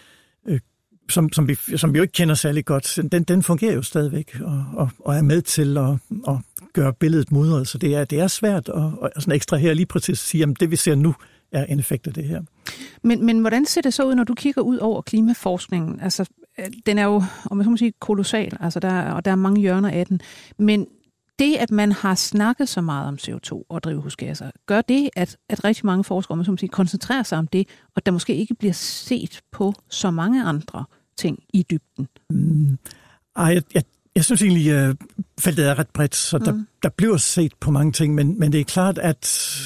S6: øh, som, som, vi, som vi jo ikke kender særlig godt, den, den fungerer jo stadigvæk og, og, og er med til at, at gøre billedet mudret. Så det er, det er svært at, at sådan ekstrahere lige præcis at sige, at det vi ser nu er en effekt af det her.
S5: Men, men hvordan ser det så ud, når du kigger ud over klimaforskningen? Altså, den er jo, om man så må sige, kolossal, altså der, og der er mange hjørner af den. Men det, at man har snakket så meget om C O to og drivhusgasser, gør det, at, at rigtig mange forskere, om man så må sige, koncentrerer sig om det, og der måske ikke bliver set på så mange andre ting i dybden? Mm.
S6: Ej, jeg, jeg, jeg synes egentlig, at feltet er ret bredt, så der, mm. der bliver set på mange ting, men, men det er klart, at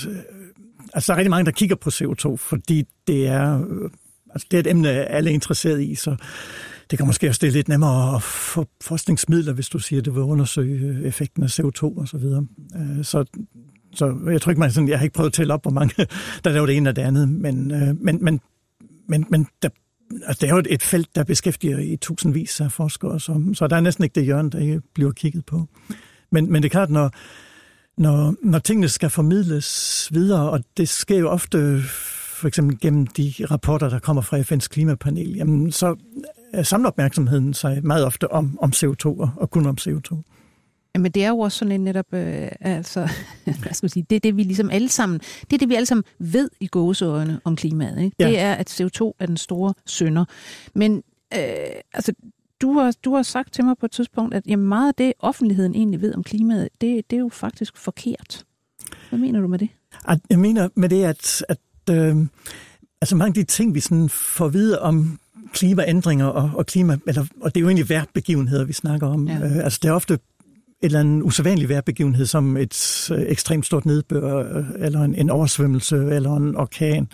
S6: altså, der er rigtig mange, der kigger på C O to, fordi det er, altså, det er et emne, alle er interesseret i, så det kan måske også det lidt nemmere at få forskningsmidler, hvis du siger, at du vil undersøge effekten af C O to og så videre. Så, så jeg tror ikke, man sådan, jeg har ikke prøvet at tælle op, hvor mange der laver det ene og det andet, men, men, men, men, men der, altså, det er jo et felt, der beskæftiger i tusindvis af forskere, så, så der er næsten ikke det hjørne, der ikke bliver kigget på. Men, men det er klart, når Når, når tingene skal formidles videre, og det sker jo ofte for eksempel gennem de rapporter, der kommer fra F N's klimapanel, jamen, så samler opmærksomheden sig meget ofte om, om C O to og, og kun om C O to.
S5: Men det er jo også sådan en netop, øh, altså, hvad skal jeg sige, det er det, vi ligesom alle sammen, det er det, vi alle sammen ved i gåseøjne om klimaet, ikke? Ja. Det er, at C O to er den store synder. Men øh, altså, Du har, du har sagt til mig på et tidspunkt, at jamen, meget af det, offentligheden egentlig ved om klimaet, det, det er jo faktisk forkert. Hvad mener du med det?
S6: Jeg mener med det, at, at øh, altså mange af de ting, vi sådan får at vide om klimaændringer og, og klima, eller, og det er jo egentlig vejrbegivenheder, vi snakker om. Ja. Øh, altså det er ofte et eller andet usædvanlig vejrbegivenhed, som et øh, ekstremt stort nedbør, øh, eller en, en oversvømmelse, eller en orkan,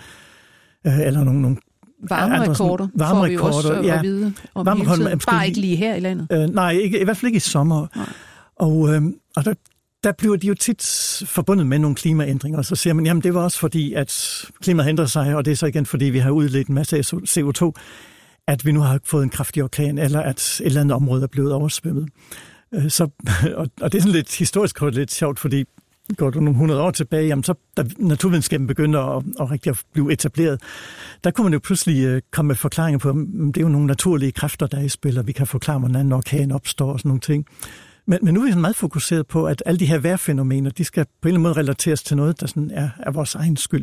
S6: øh, eller nogle, nogle
S5: varmerekorder, får vi jo også
S6: ja.
S5: at vide om hele tiden. Bare ikke lige her i landet.
S6: Øh, nej, ikke, i hvert fald ikke i sommer. Nej. Og, øh, og der, der bliver de jo tit forbundet med nogle klimaændringer, og så siger man, jamen det var også fordi, at klimaet ændrer sig, og det er så igen fordi, vi har udledt en masse C O to, at vi nu har fået en kraftig orkan, eller at et eller andet område er blevet oversvømmet. Øh, så, og, og det er sådan lidt historisk lidt sjovt, fordi går du nogle hundrede år tilbage, jamen så da naturvidenskaben begynder at, at rigtig at blive etableret, der kunne man jo pludselig komme med forklaringer på, at det er jo nogle naturlige kræfter, der er i spil, og vi kan forklare, hvordan en orkan opstår og sådan nogle ting. Men, men nu er vi sådan meget fokuseret på, at alle de her vejrfænomener, de skal på en eller anden måde relateres til noget, der sådan er, er vores egen skyld.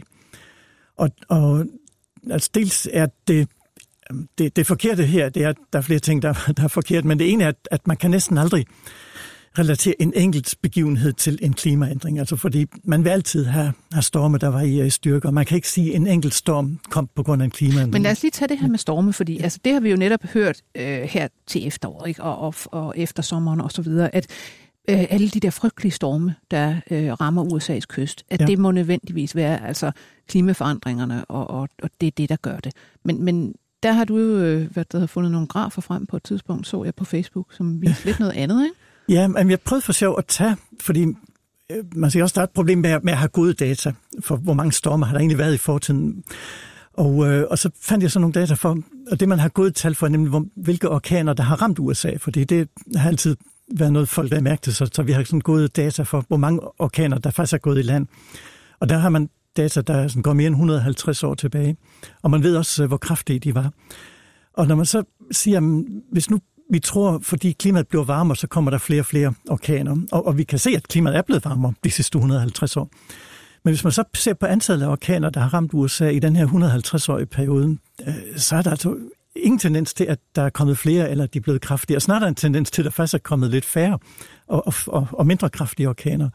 S6: Og, og altså dels er det, det, det forkerte her, det er, der er flere ting, der, der er forkert, men det ene er, at, at man kan næsten aldrig relatere en enkelt begivenhed til en klimaændring. Altså fordi man vil altid have, have storme, der varierer i styrke, og man kan ikke sige, at en enkelt storm kom på grund af en klimaændring.
S5: Men lad os lige tage det her med storme, fordi altså, det har vi jo netop hørt øh, her til efteråret, ikke? Og, og, og efter sommeren og så videre, at øh, alle de der frygtelige storme, der øh, rammer U S A's kyst, at ja. det må nødvendigvis være altså klimaforandringerne, og, og, og det er det, der gør det. Men, men der har du jo øh, hvad der har fundet nogle grafer frem på et tidspunkt, så jeg på Facebook, som viser lidt noget andet, ikke?
S6: Ja, men jeg prøvede for sjov at tage, fordi øh, man siger også, der er et problem med, med at have gode data, for hvor mange stormer har der egentlig været i fortiden. Og, øh, og så fandt jeg så nogle data for, og det man har gode tal for, nemlig hvor, hvilke orkaner, der har ramt U S A, fordi det har altid været noget, folk der mærket, så, så vi har sådan gode data for, hvor mange orkaner, der faktisk er gået i land. Og der har man data, der sådan går mere end et hundrede og halvtreds år tilbage, og man ved også, hvor kraftige de var. Og når man så siger, hvis nu vi tror, fordi klimaet bliver varmere, så kommer der flere og flere orkaner. Og, og vi kan se, at klimaet er blevet varmere de sidste et hundrede og halvtreds år. Men hvis man så ser på antallet af orkaner, der har ramt U S A i den her et hundrede og halvtreds-årige periode, øh, så er der altså ingen tendens til, at der er kommet flere, eller de er blevet kraftigere. Snart er der en tendens til, at der faktisk er kommet lidt færre og, og, og mindre kraftige orkaner.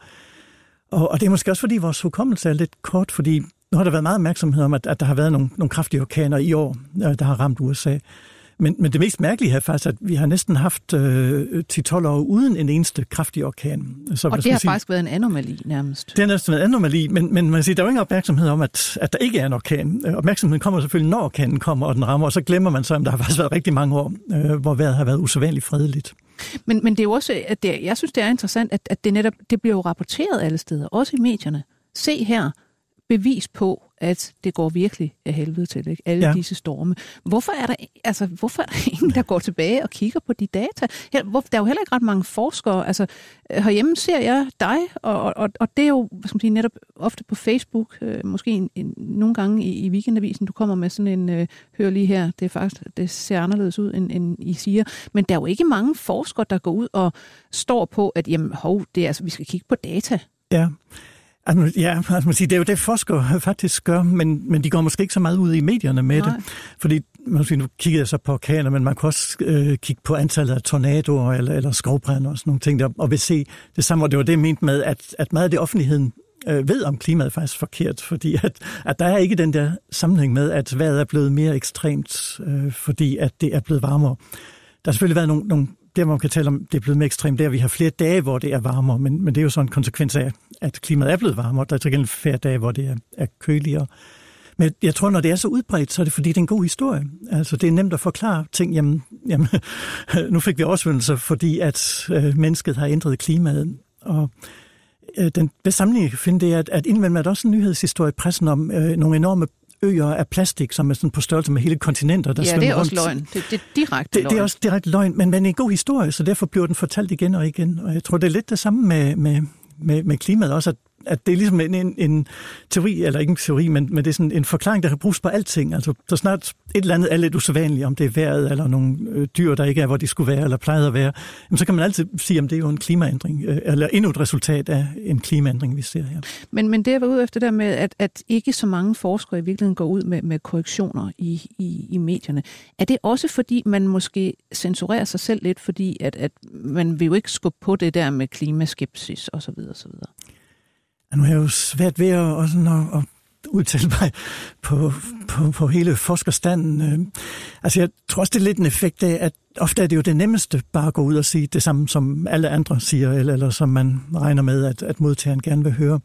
S6: Og, og det er måske også, fordi vores hukommelse er lidt kort, fordi nu har der været meget opmærksomhed om, at, at der har været nogle, nogle kraftige orkaner i år, der har ramt U S A. Men, men det mest mærkelige er faktisk, at vi har næsten haft øh, ti til tolv år uden en eneste kraftig orkan. Så,
S5: og det har
S6: sige,
S5: faktisk været en anomali nærmest.
S6: Det har næsten været en anomali, men, men man siger, der er jo ingen opmærksomhed om, at, at der ikke er en orkan. Opmærksomheden kommer selvfølgelig, når orkanen kommer, og den rammer, og så glemmer man så, at der har faktisk været rigtig mange år, øh, hvor vejret har været usædvanligt fredeligt.
S5: Men, men det er jo også, at det, jeg synes, det er interessant, at, at det netop det bliver jo rapporteret alle steder, også i medierne. Se her, bevis på, at det går virkelig af helvede til, ikke? Alle ja. disse storme. Hvorfor er der, altså, hvorfor er der ingen, der går tilbage og kigger på de data? Her, hvor, der er jo heller ikke ret mange forskere. Altså, herhjemme ser jeg dig, og, og, og det er jo hvad skal man sige, netop ofte på Facebook, øh, måske en, en, nogle gange i, i Weekendavisen, du kommer med sådan en, øh, hør lige her, det er faktisk, det ser anderledes ud, end, end I siger. Men der er jo ikke mange forskere, der går ud og står på, at jamen, hov, det er, altså, vi skal kigge på data.
S6: Ja. Altså, ja, altså man siger, det er jo det, forskere faktisk gør, men, men de går måske ikke så meget ud i medierne med Nej. det. Fordi, man siger, nu kigger jeg så på orkaner, men man kan også øh, kigge på antallet af tornadoer eller, eller skovbrænde og sådan nogle ting der, og vil se det samme. Og det var det, jeg mente med, at, at meget af det offentligheden øh, ved om klimaet er faktisk forkert, fordi at, at der er ikke den der sammenhæng med, at vejret er blevet mere ekstremt, øh, fordi at det er blevet varmere. Der har selvfølgelig været nogle, nogle der, hvor man kan tale om, det er blevet mere ekstremt, der vi har flere dage, hvor det er varmere, men, men det er jo sådan en konsekvens af, at klimaet er blevet varmere. Der er til gengæld flere dage, hvor det er, er køligere. Men jeg tror, når det er så udbredt, så er det fordi, det er en god historie. Altså, det er nemt at forklare ting. Jamen, jamen nu fik vi oversvømmelser, fordi at øh, mennesket har ændret klimaet. Og øh, den bedste sammenligning, jeg kan finde, det er, at, at indimellem er der også en nyhedshistorie i pressen om øh, nogle enorme øer af plastik, som er sådan på størrelse med hele kontinenter, der
S5: ja,
S6: svømmer rundt.
S5: Ja, det er også løgn. Det, det er direkte
S6: det,
S5: løgn.
S6: Det er også direkte løgn, men, men en god historie, så derfor bliver den fortalt igen og igen. Og jeg tror, det er lidt det samme med, med, med, med klimaet også, at, at det er ligesom en, en, en teori, eller ikke en teori, men, men det er sådan en forklaring, der kan bruges på alting. Altså, så snart et eller andet er lidt usædvanligt, om det er vejret, eller nogle øh, dyr, der ikke er, hvor de skulle være, eller plejede at være, jamen, så kan man altid sige, om det er jo en klimaændring, øh, eller endnu et resultat af en klimaændring, vi ser her.
S5: Men, men det, jeg var ude efter der med, at, at ikke så mange forskere i virkeligheden går ud med, med korrektioner i, i, i medierne, er det også fordi, man måske censurerer sig selv lidt, fordi at, at man vil jo ikke skubbe på det der med klimaskepsis osv. osv.?
S6: Nu har jeg jo svært ved at, at, at udtale mig på, på, på hele forskerstanden. Altså jeg tror også, det er lidt en effekt af, at ofte er det jo det nemmeste bare at gå ud og sige det samme, som alle andre siger, eller, eller som man regner med, at, at modtageren gerne vil høre.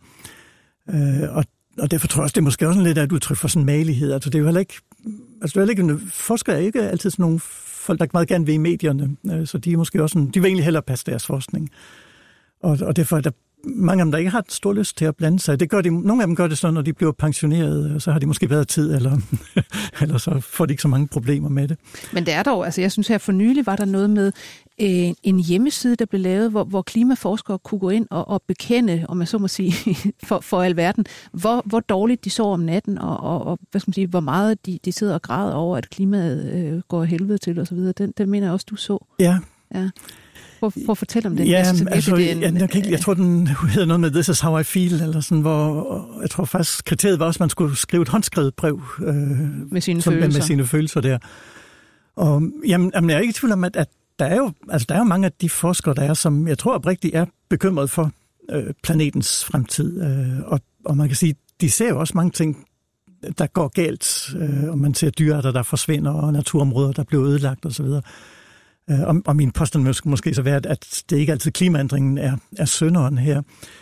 S6: Og, og derfor tror jeg også, det er måske også lidt et udtryk for sådan malighed. Altså det er jo heller ikke, altså det er heller ikke, forskere er ikke altid sådan nogle folk, der meget gerne vil i medierne, så de er måske også sådan, de vil egentlig hellere passe deres forskning. Og, og derfor er der mange af dem, der ikke har stor lyst til at blande sig. Det gør de, nogle af dem gør det sådan, når de bliver pensioneret, og så har de måske bedre tid, eller, eller så får de ikke så mange problemer med det.
S5: Men det er dog, altså jeg synes her for nylig var der noget med øh, en hjemmeside, der blev lavet, hvor, hvor klimaforskere kunne gå ind og, og bekende, om jeg så må sige, for, for alverden, hvor, hvor dårligt de sover om natten, og, og, og hvad skal man sige, hvor meget de, de sidder og græder over, at klimaet øh, går helvede til, og så videre. Den, den mener jeg også, du så.
S6: Ja.
S5: Ja. Prøv, prøv at fortælle om det.
S6: Ja,
S5: jeg, synes,
S6: altså,
S5: det en,
S6: jeg, jeg, jeg, jeg tror, den hedder noget med This is how I feel, eller sådan, hvor jeg tror faktisk, kriteriet var også, at man skulle skrive et håndskrevet brev øh,
S5: med, sine
S6: som,
S5: følelser.
S6: med sine følelser der. Og jamen, jamen, jeg er ikke i tvivl om, at, at der er jo, altså, der er jo mange af de forskere, der er, som jeg tror oprigtigt er bekymret for øh, planetens fremtid. Øh, og, og man kan sige, de ser jo også mange ting, der går galt, øh, og man ser dyrearter, der forsvinder, og naturområder, der bliver ødelagt osv. Øh, og, og min påstand måske, måske så være, at det ikke altid klimaændringen er, er synderen her.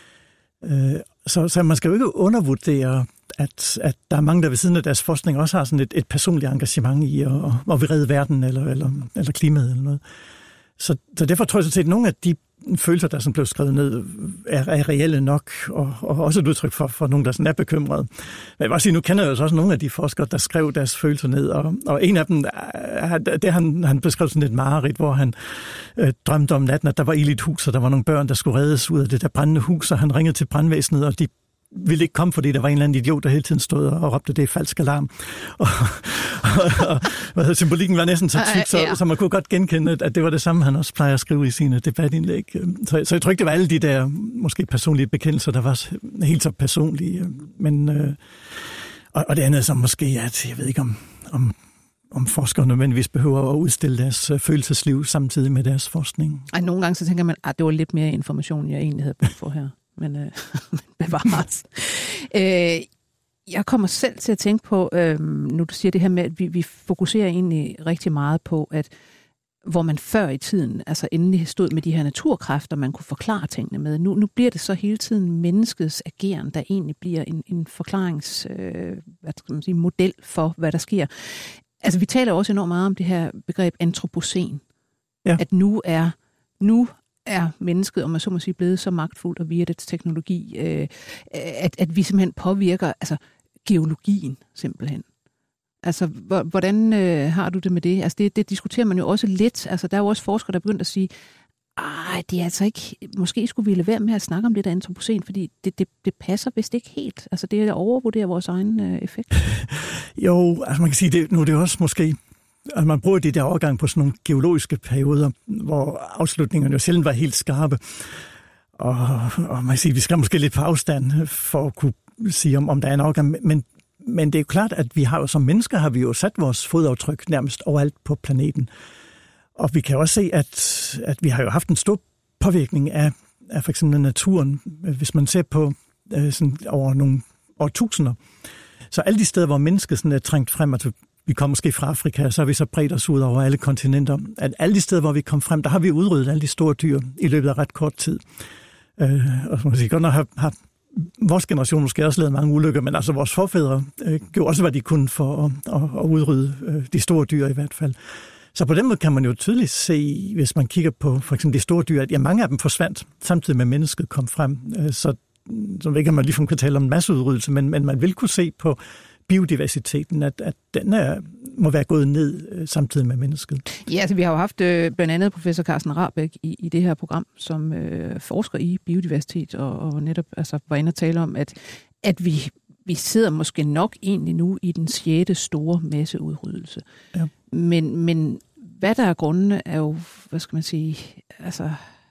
S6: Øh, så, så man skal jo ikke undervurdere, at, at der er mange, der ved siden af deres forskning også har sådan et, et personligt engagement i at, at vil redde verden eller, eller, eller klimaet eller noget. Så, så derfor tror jeg sådan set, at nogle af de følelser, der sådan blev skrevet ned, er, er reelle nok, og, og også et udtryk for, for nogen, der sådan er bekymrede. Men jeg vil også sige, nu kender jeg jo også nogle af de forskere, der skrev deres følelser ned, og, og en af dem, det han, han beskrev sådan et mareridt, hvor han øh, drømte om natten, at der var ild i et hus, og der var nogle børn, der skulle reddes ud af det der brændende hus, og han ringede til brandvæsenet, og de ville ikke komme, fordi der var en eller anden idiot, der hele tiden stod og råbte, det er falsk alarm. Og, og, og, og symbolikken var næsten så tyk, så, så man kunne godt genkende, at det var det samme, han også plejer at skrive i sine debatindlæg. Så, så jeg tror ikke, det var alle de der måske personlige bekendelser, der var helt så personlige. Men, øh, og, og det andet er så måske, at jeg ved ikke, om, om, om forskere nødvendigvis behøver at udstille deres følelsesliv samtidig med deres forskning.
S5: Ej, nogle gange så tænker man, at det var lidt mere information, jeg egentlig havde brug for her. Men øh, bevares. øh, jeg kommer selv til at tænke på, øh, nu du siger det her med, at vi, vi fokuserer egentlig rigtig meget på, at hvor man før i tiden, altså endelig stod med de her naturkræfter, man kunne forklare tingene med. Nu, nu bliver det så hele tiden menneskets ageren, der egentlig bliver en, en forklarings, øh, hvad skal man sige, model for, hvad der sker. Altså vi taler også enormt meget om det her begreb antropocen. Ja. At nu er... nu er mennesket, om man så må sige, blevet så magtfuldt og via dets teknologi, øh, at, at vi simpelthen påvirker altså, geologien simpelthen. Altså, hvordan øh, har du det med det? Altså, det, det diskuterer man jo også lidt. Altså, der er jo også forskere, der er begyndt at sige, ej, det er altså ikke, måske skulle vi lade være med at snakke om det der antropocen, fordi det, det, det passer vist ikke helt. Altså, det er at overvurdere vores egen øh, effekt.
S6: Jo, altså man kan sige, det, nu er det også måske... Altså man bruger de der overgang på sådan nogle geologiske perioder, hvor afslutningerne jo sjældent var helt skarpe. Og, og man kan sige, vi skal måske lidt på afstand for at kunne sige, om, om der er en overgang. Men, men det er jo klart, at vi har jo som mennesker, har vi jo sat vores fodaftryk nærmest overalt på planeten. Og vi kan også se, at, at vi har jo haft en stor påvirkning af, af for eksempel naturen, hvis man ser på øh, sådan over nogle årtusinder. Så alle de steder, hvor mennesket sådan er trængt frem, altså vi kommer måske fra Afrika, så har vi så bredt os ud over alle kontinenter. At alle de steder, hvor vi kom frem, der har vi udryddet alle de store dyr i løbet af ret kort tid. Øh, og man kan sige, godt nok har, har vores generation måske også lavet mange ulykker, men altså vores forfædre øh, gjorde også, hvad de kunne for at, at, at udrydde øh, de store dyr i hvert fald. Så på den måde kan man jo tydeligt se, hvis man kigger på for eksempel de store dyr, at ja, mange af dem forsvandt, samtidig med mennesket kom frem. Øh, så så ikke, at man ligefrem kan tale om masseudryddelse, men, men man vil kunne se på biodiversiteten, at, at den er, må være gået ned øh, samtidig med mennesket.
S5: Ja, altså vi har jo haft øh, blandt andet professor Carsten Rahbek i, i det her program, som øh, forsker i biodiversitet, og, og netop altså, var inde og tale om, at, at vi, vi sidder måske nok egentlig nu i den sjette store masseudryddelse. Ja. Men, men hvad der er grundene, er jo, hvad skal man sige, altså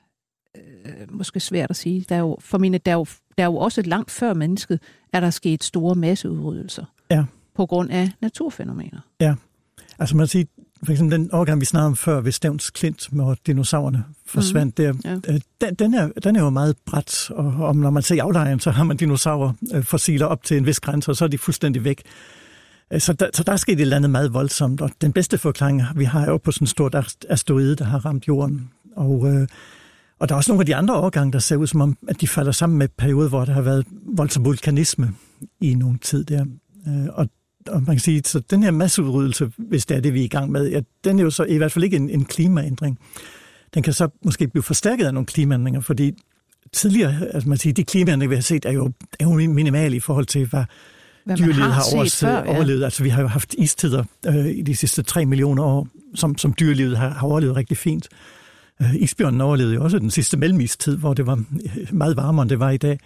S5: øh, måske svært at sige. Der er jo, for mine, der er jo, der er jo også langt før mennesket, er der sket store masseudryddelser. Ja. På grund af naturfænomener. Ja,
S6: altså man siger, for eksempel den overgang, vi snakkede om før ved Stevns Klint, hvor dinosaurerne forsvandt, mm. der, ja. den, den, er, den er jo meget brat, og, og når man ser aflejren, så har man dinosaurfossiler op til en vis grænse, og så er de fuldstændig væk. Så der, så der er sket et eller andet meget voldsomt, og den bedste forklaring, vi har jo på sådan en stort asteroide, der har ramt jorden, og... Øh, Og der er også nogle af de andre årgange, der ser ud som om, at de falder sammen med perioder, hvor der har været voldsom vulkanisme i nogle tid der. Og, og man kan sige, så den her masseudryddelse, hvis det er det, vi er i gang med, ja, den er jo så i hvert fald ikke en, en klimaændring. Den kan så måske blive forstærket af nogle klimaændringer, fordi tidligere, altså man siger, de klimaændringer, vi har set, er jo, er jo minimale i forhold til, hvad, hvad dyrelivet har, har også før, ja. overlevet. Altså vi har jo haft istider øh, i de sidste tre millioner år, som, som dyrelivet har, har overlevet rigtig fint. Isbjørnen overlevede jo også den sidste mellemistid, hvor det var meget varmere, end det var i dag.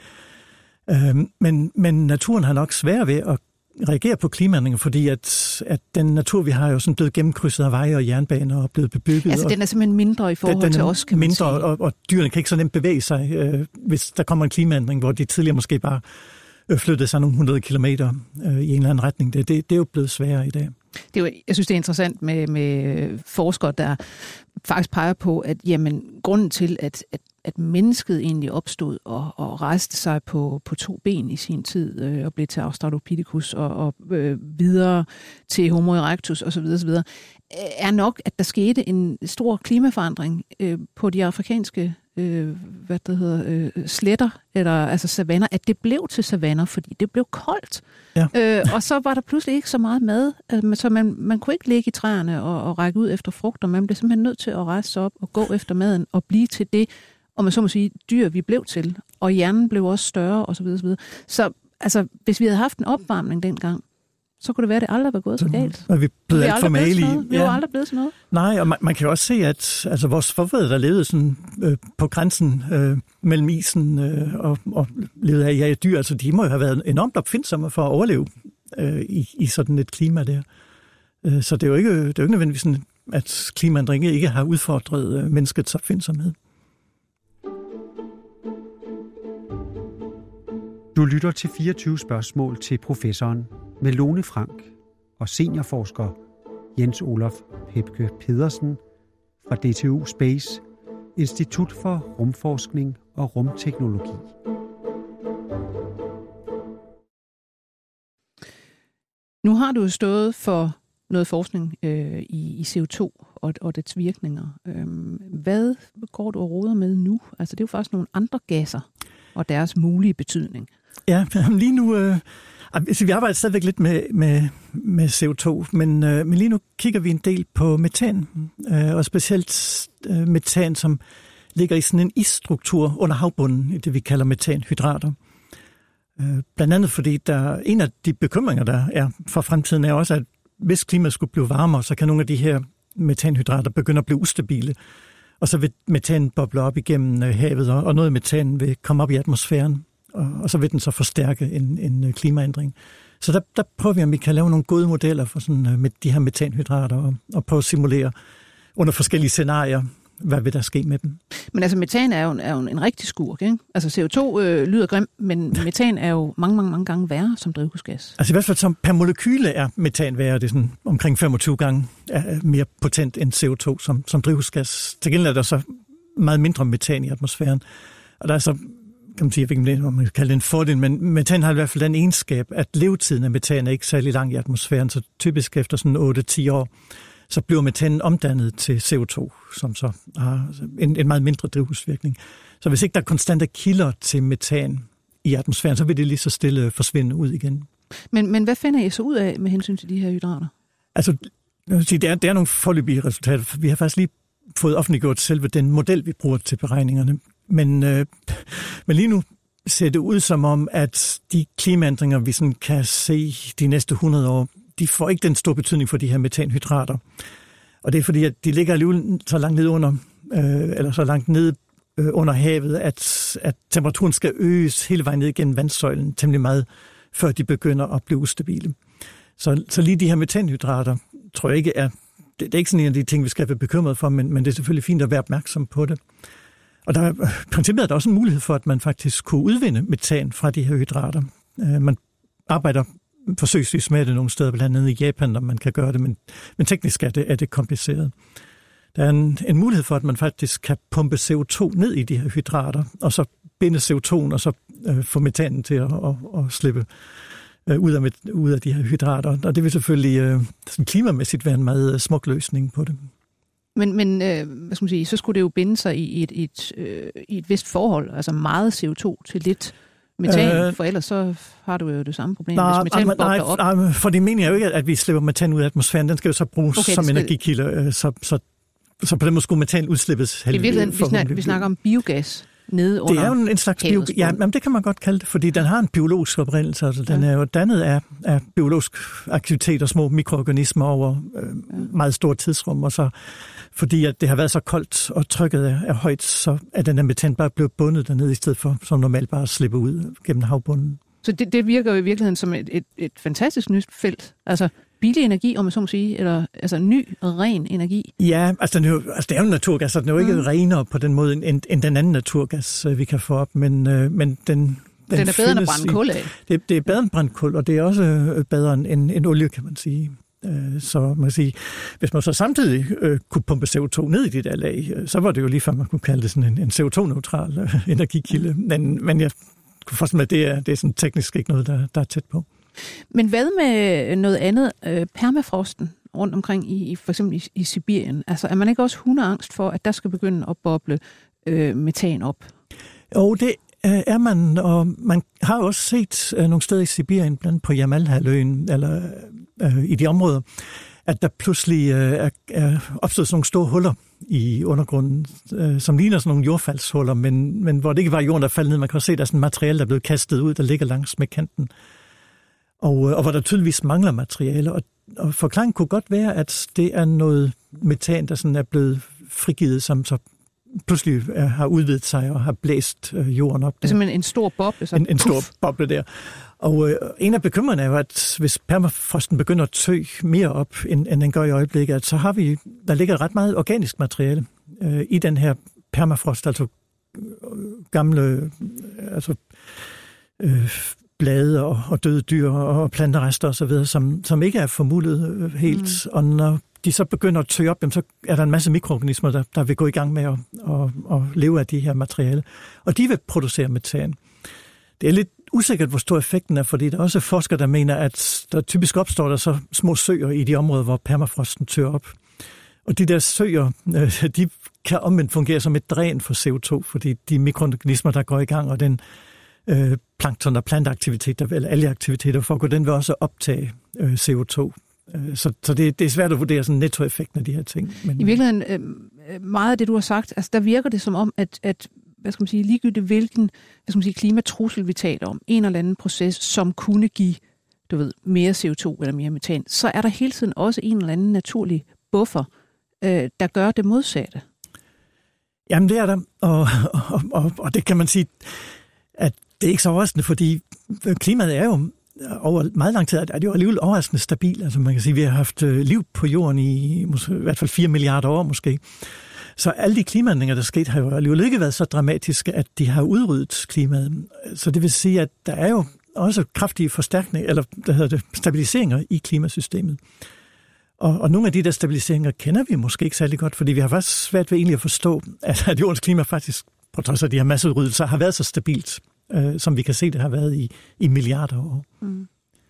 S6: Men, men naturen har nok svært ved at reagere på klimaændringer, fordi at, at den natur, vi har, jo sådan blevet gennemkrydset af veje og jernbaner og blevet bebygget.
S5: Altså den er simpelthen mindre i forhold den, den til os, kan man
S6: mindre,
S5: sige.
S6: Og, og dyrene kan ikke så nemt bevæge sig, øh, hvis der kommer en klimaændring, hvor de tidligere måske bare flyttede sig nogle hundrede kilometer øh, i en eller anden retning. Det, det, det er jo blevet sværere i dag.
S5: Det er jo, jeg synes, det er interessant med, med forskere, der faktisk peger på, at jamen, grunden til, at, at, at mennesket egentlig opstod og, og rejste sig på, på to ben i sin tid, øh, og blev til Australopithecus og, og øh, videre til Homo erectus osv., osv., er nok, at der skete en stor klimaforandring øh, på de afrikanske øh, hvad det hedder, øh, sletter, eller altså savanner, at det blev til savanner, fordi det blev koldt. Ja. Øh, og så var der pludselig ikke så meget mad, øh, så man, man kunne ikke ligge i træerne og, og række ud efter frugter. Man blev simpelthen nødt til at rejse sig op og gå efter maden og blive til det, og man så må sige, dyr vi blev til. Og hjernen blev også større osv. osv. Så altså, hvis vi havde haft en opvarmning dengang, så kunne det være, at det aldrig var gået så galt.
S6: Og vi er blevet alt for malige.
S5: Vi var ja. aldrig blevet sådan noget.
S6: Nej, og man, man kan jo også se, at altså, vores forfædre, der levede sådan, øh, på grænsen øh, mellem isen øh, og, og levede af ja, dyr, altså de må jo have været enormt opfindsomme for at overleve øh, i, i sådan et klima der. Øh, så det er jo ikke, det er jo ikke nødvendigvis sådan, at klimaændringen ikke har udfordret øh, menneskets opfindsomhed.
S3: Du lytter til fireogtyve spørgsmål til professoren med Lone Frank og seniorforsker Jens Olaf Pepke Pedersen fra D T U Space, Institut for Rumforskning og Rumteknologi.
S5: Nu har du jo stået for noget forskning øh, i, i C O to og, og dets virkninger. Øhm, hvad går du og roder med nu? Altså det er jo faktisk nogle andre gasser og deres mulige betydning.
S6: Ja, lige nu... Øh Altså, vi arbejder stadigvæk lidt med, med, med C O to, men, øh, men lige nu kigger vi en del på metan, øh, og specielt øh, metan, som ligger i sådan en isstruktur under havbunden, i det vi kalder metanhydrater. Øh, blandt andet fordi der, en af de bekymringer, der er for fremtiden, er også, at hvis klimaet skulle blive varmere, så kan nogle af de her metanhydrater begynde at blive ustabile, og så vil metan boble op igennem øh, havet, og, og noget metan vil komme op i atmosfæren. Og så vil den så forstærke en, en klimaændring. Så der, der prøver vi, om vi kan lave nogle gode modeller for sådan, med de her metanhydrater, og, og prøve at simulere under forskellige scenarier, hvad vil der ske med dem.
S5: Men altså metan er jo, er jo en rigtig skurk, ikke? Altså C O to øh, lyder grimt, men metan er jo mange, mange, mange gange værre som drivhusgas.
S6: Altså i hvert fald som per molekyle er metan værre, det er sådan omkring femogtyve gange mere potent end C O to som, som drivhusgas. Til gengæld er der så meget mindre metan i atmosfæren, og der er så kan man sige, jeg ved ikke, om man kan kalde det en fordel, men metan har i hvert fald den egenskab, at levetiden af metan er ikke særlig lang i atmosfæren, så typisk efter sådan otte til ti år, så bliver metanen omdannet til C O to, som så har en, en meget mindre drivhusvirkning. Så hvis ikke der er konstante kilder til metan i atmosfæren, så vil det lige så stille forsvinde ud igen.
S5: Men, men hvad finder I så ud af med hensyn til de her hydrater?
S6: Altså, jeg vil sige, det er, det er nogle foreløbige resultater. Vi har faktisk lige fået offentliggjort selve den model, vi bruger til beregningerne. Men, øh, men lige nu ser det ud som om, at de klimaændringer, vi sådan kan se de næste hundrede år, de får ikke den store betydning for de her metanhydrater. Og det er fordi, at de ligger alligevel så langt ned under, øh, eller så langt ned øh, under havet, at, at temperaturen skal øges hele vejen ned gennem vandsøjlen temmelig meget, før de begynder at blive ustabile. Så, så lige de her metanhydrater, tror jeg ikke er, det, det er ikke sådan en af de ting, vi skal være bekymret for, men, men det er selvfølgelig fint at være opmærksom på det. Og der, i princippet er der også en mulighed for, at man faktisk kunne udvinde metan fra de her hydrater. Man arbejder forsøgsvis med det nogle steder, blandt andet i Japan, når man kan gøre det, men, men teknisk er det, er det kompliceret. Der er en, en mulighed for, at man faktisk kan pumpe C O to ned i de her hydrater, og så binde C O to'en, og så øh, få metanen til at, at, at slippe øh, ud, af, ud af de her hydrater. Og det vil selvfølgelig øh, sådan klimamæssigt være en meget smuk løsning på det.
S5: Men, men øh, hvad skal man sige, så skulle det jo binde sig i et, et, øh, i et vist forhold, altså meget C O to til lidt metan, øh, for ellers så har du jo det samme problem,
S6: nej,
S5: hvis metan bobler op.
S6: Nej, for det mener jeg jo ikke, at vi slipper metan ud af atmosfæren. Den skal jo så bruges okay, som skal... energikilde, så, så, så på den måde skulle metan udslippes.
S5: I virkeligheden, vi, snak, vi snakker om biogas nede under.
S6: Det er jo en, en slags biogas. Ja, men det kan man godt kalde det, fordi den har en biologisk oprindelse. Altså, den ja. er jo dannet af, af biologisk aktivitet og små mikroorganismer over øh, ja. meget store tidsrum, og så fordi at det har været så koldt, og trykket er, er højt, så er den her metan bare blevet bundet dernede, i stedet for som normalt bare at slippe ud gennem havbunden. Så
S5: det, det virker jo i virkeligheden som et, et, et fantastisk nyt felt. Altså billig energi, om man så må sige, eller altså ny, ren energi.
S6: Ja, altså, den er jo, altså det er jo en naturgas, så den er jo ikke mm. renere på den måde, end, end den anden naturgas, vi kan få op, men, men den... Den,
S5: den er bedre end at brænde kul af.
S6: Det, det er bedre end brændt kul, og det er også bedre end, end olie, kan man sige. Så man kan sige, hvis man så samtidig øh, kunne pumpe C O to ned i de der lag, så var det jo lige før man kunne kalde det sådan en, en C O to-neutral øh, energikilde. Men, men jeg kunne forstå, at det er, det er sådan teknisk ikke noget, der, der er tæt på.
S5: Men hvad med noget andet? Øh, permafrosten rundt omkring i, for eksempel i, i Sibirien. Altså er man ikke også hundeangst for, at der skal begynde at boble øh, metan op?
S6: Jo, det er man, og man har jo også set øh, nogle steder i Sibirien, blandt andet på Jamalhalvøen, eller øh, i de områder, at der pludselig øh, er, er opstået sådan nogle store huller i undergrunden, øh, som ligner sådan nogle jordfaldshuller, men, men hvor det ikke var jorden, der faldt ned. Man kan også se, at der er sådan materiale, der er blevet kastet ud, der ligger langs med kanten, og, øh, og hvor der tydeligvis mangler materiale. Og, og forklaringen kunne godt være, at det er noget metan, der sådan er blevet frigivet, som så pludselig har udvidet sig og har blæst øh, jorden op.
S5: Det er simpelthen en stor boble. Så
S6: en, en stor boble der. Og øh, en af bekymringerne er jo, at hvis permafrosten begynder at tø mere op, end, end den gør i øjeblikket, at så har vi, der ligger ret meget organisk materiale øh, i den her permafrost, altså øh, gamle øh, altså, øh, blade og, og døde dyr og planterester osv., som, som ikke er formuldet øh, helt. Mm. Og når de så begynder at tø op, så er der en masse mikroorganismer, der, der vil gå i gang med at, at, at leve af de her materiale. Og de vil producere metan. Det er lidt usikkert, hvor stor effekten er, fordi der er også forskere, der mener, at der typisk opstår der så små søer i de områder, hvor permafrosten tør op. Og de der søer, de kan omvendt fungere som et dræn for C O to, fordi de mikroorganismer, der går i gang, og den øh, plankton- og planteaktivitet, eller algeaktiviteter foregår, den vil også optage øh, C O to. Så, så det, det er svært at vurdere sådan nettoeffekten af de her ting. Men,
S5: i virkeligheden, øh, meget af det, du har sagt, altså der virker det som om, at, at hvad skal man sige, ligegyldigt hvilken hvad skal man sige, klimatrussel vi taler om, en eller anden proces, som kunne give, du ved, mere C O to eller mere metan, så er der hele tiden også en eller anden naturlig buffer, øh, der gør det modsatte.
S6: Jamen det er der, og, og, og, og det kan man sige, at det er ikke så overraskende, fordi klimaet er jo over meget lang tid, er det jo alligevel overraskende stabilt. Altså man kan sige, at vi har haft liv på jorden i, måske, i hvert fald fire milliarder år måske. Så alle de klimaændringer, der er sket, har jo alligevel ikke været så dramatiske, at de har udryddet klimaet. Så det vil sige, at der er jo også kraftige forstærkninger, eller der hedder det, stabiliseringer i klimasystemet. Og, og nogle af de der stabiliseringer kender vi måske ikke særlig godt, fordi vi har faktisk svært ved egentlig at forstå, at jordens klima faktisk, på trods af de her masseudryddelser, har været så stabilt, øh, som vi kan se, det har været i, i milliarder år. Mm.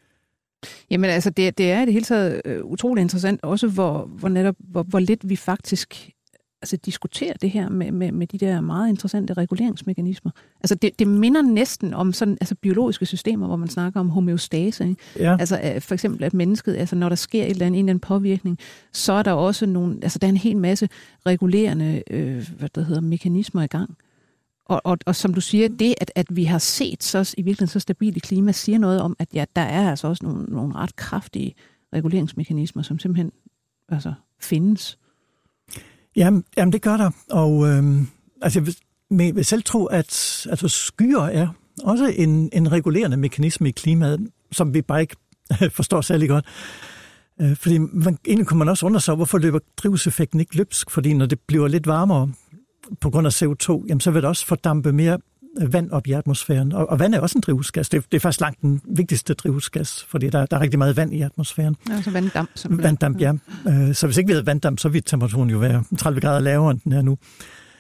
S5: Jamen altså, det, det er i det hele taget øh, utroligt interessant, også hvor, hvor netop, hvor, hvor lidt vi faktisk altså, diskuterer det her med, med, med de der meget interessante reguleringsmekanismer. Altså, det, det minder næsten om sådan, altså, biologiske systemer, hvor man snakker om homeostase. Ikke?
S6: Ja.
S5: Altså, for eksempel, at mennesket, altså, når der sker et eller andet, en eller anden påvirkning, så er der også nogle, altså, der er en hel masse regulerende, øh, hvad der hedder, mekanismer i gang. Og, og, og som du siger, det, at, at vi har set så, i virkeligheden så stabilt klima, siger noget om, at ja, der er altså også nogle, nogle ret kraftige reguleringsmekanismer, som simpelthen altså, findes.
S6: Jamen, jamen, det gør der. Og øhm, altså, jeg vil, vil selv tro, at altså, skyer er også en, en regulerende mekanisme i klimaet, som vi bare ikke forstår særlig godt. Øh, fordi man, egentlig kunne man også undre sig, hvorfor løber drivhuseffekten ikke løbsk? Fordi når det bliver lidt varmere på grund af C O to, jamen, så vil det også fordampe mere vand op i atmosfæren. Og, og vand er også en drivhusgas. Det, det er faktisk langt den vigtigste drivhusgas, fordi der, der er rigtig meget vand i atmosfæren.
S5: Ja, altså vanddamp.
S6: Vanddamp, ja. ja. Så hvis ikke vi havde vanddamp, så ville temperaturen jo være tredive grader lavere, end den er nu.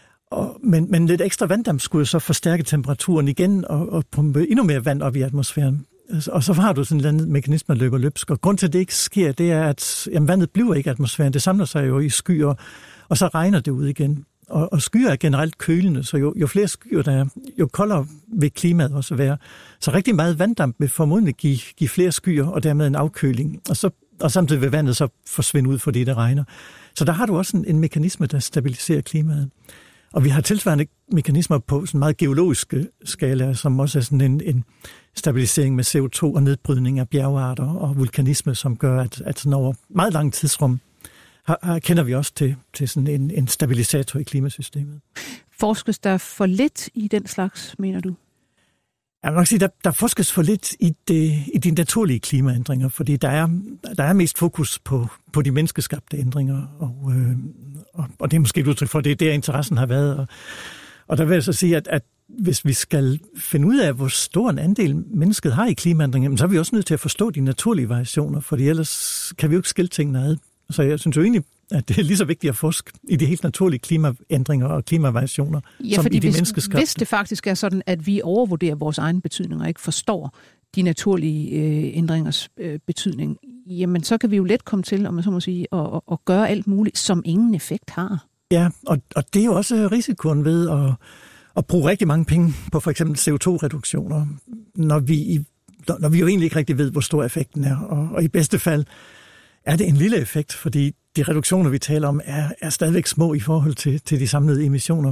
S6: Og, men, men lidt ekstra vanddamp skulle så forstærke temperaturen igen og, og pumpe endnu mere vand op i atmosfæren. Og så har du sådan en eller anden mekanisme, der løber løbsk. Og grund til, at det ikke sker, det er, at jamen, vandet bliver ikke i atmosfæren. Det samler sig jo i skyer, og så regner det ud igen. Og, og skyer er generelt kølende, så jo, jo flere skyer der er, jo koldere vil klimaet også være. Så rigtig meget vanddamp vil formodentlig give, give flere skyer, og dermed en afkøling. Og, så, og samtidig vil vandet så forsvinde ud, fordi det regner. Så der har du også en, en mekanisme, der stabiliserer klimaet. Og vi har tilsvarende mekanismer på sådan meget geologiske skala, som også er sådan en, en stabilisering med C O to og nedbrydning af bjergarter og vulkanisme, som gør, at, at sådan over meget lang tidsrum Her kender vi også til, til sådan en, en stabilisator i klimasystemet.
S5: Forskes der for lidt i den slags, mener du?
S6: Jeg vil nok sige, der, der forskes for lidt i, det, i de naturlige klimaændringer, fordi der er, der er mest fokus på, på de menneskeskabte ændringer, og, øh, og, og det er måske et udtryk for, at det er der interessen har været. Og, og der vil jeg så sige, at, at hvis vi skal finde ud af, hvor stor en andel mennesket har i klimaændringen, så er vi også nødt til at forstå de naturlige variationer, for ellers kan vi jo ikke skille tingene ad. Så jeg synes jo egentlig, at det er lige så vigtigt at forske i de helt naturlige klimaændringer og klimavariationer,
S5: ja,
S6: som i de
S5: hvis,
S6: menneskeskabte.
S5: Hvis det faktisk er sådan, at vi overvurderer vores egen betydning og ikke forstår de naturlige øh, ændringers øh, betydning, jamen så kan vi jo let komme til, om man så må sige, at, at, at gøre alt muligt, som ingen effekt har.
S6: Ja, og, og det er jo også risikoen ved at, at bruge rigtig mange penge på for eksempel C O to reduktioner, når vi, når vi jo egentlig ikke rigtig ved, hvor stor effekten er. Og, og i bedste fald er det en lille effekt, fordi de reduktioner, vi taler om, er, er stadigvæk små i forhold til, til de samlede emissioner.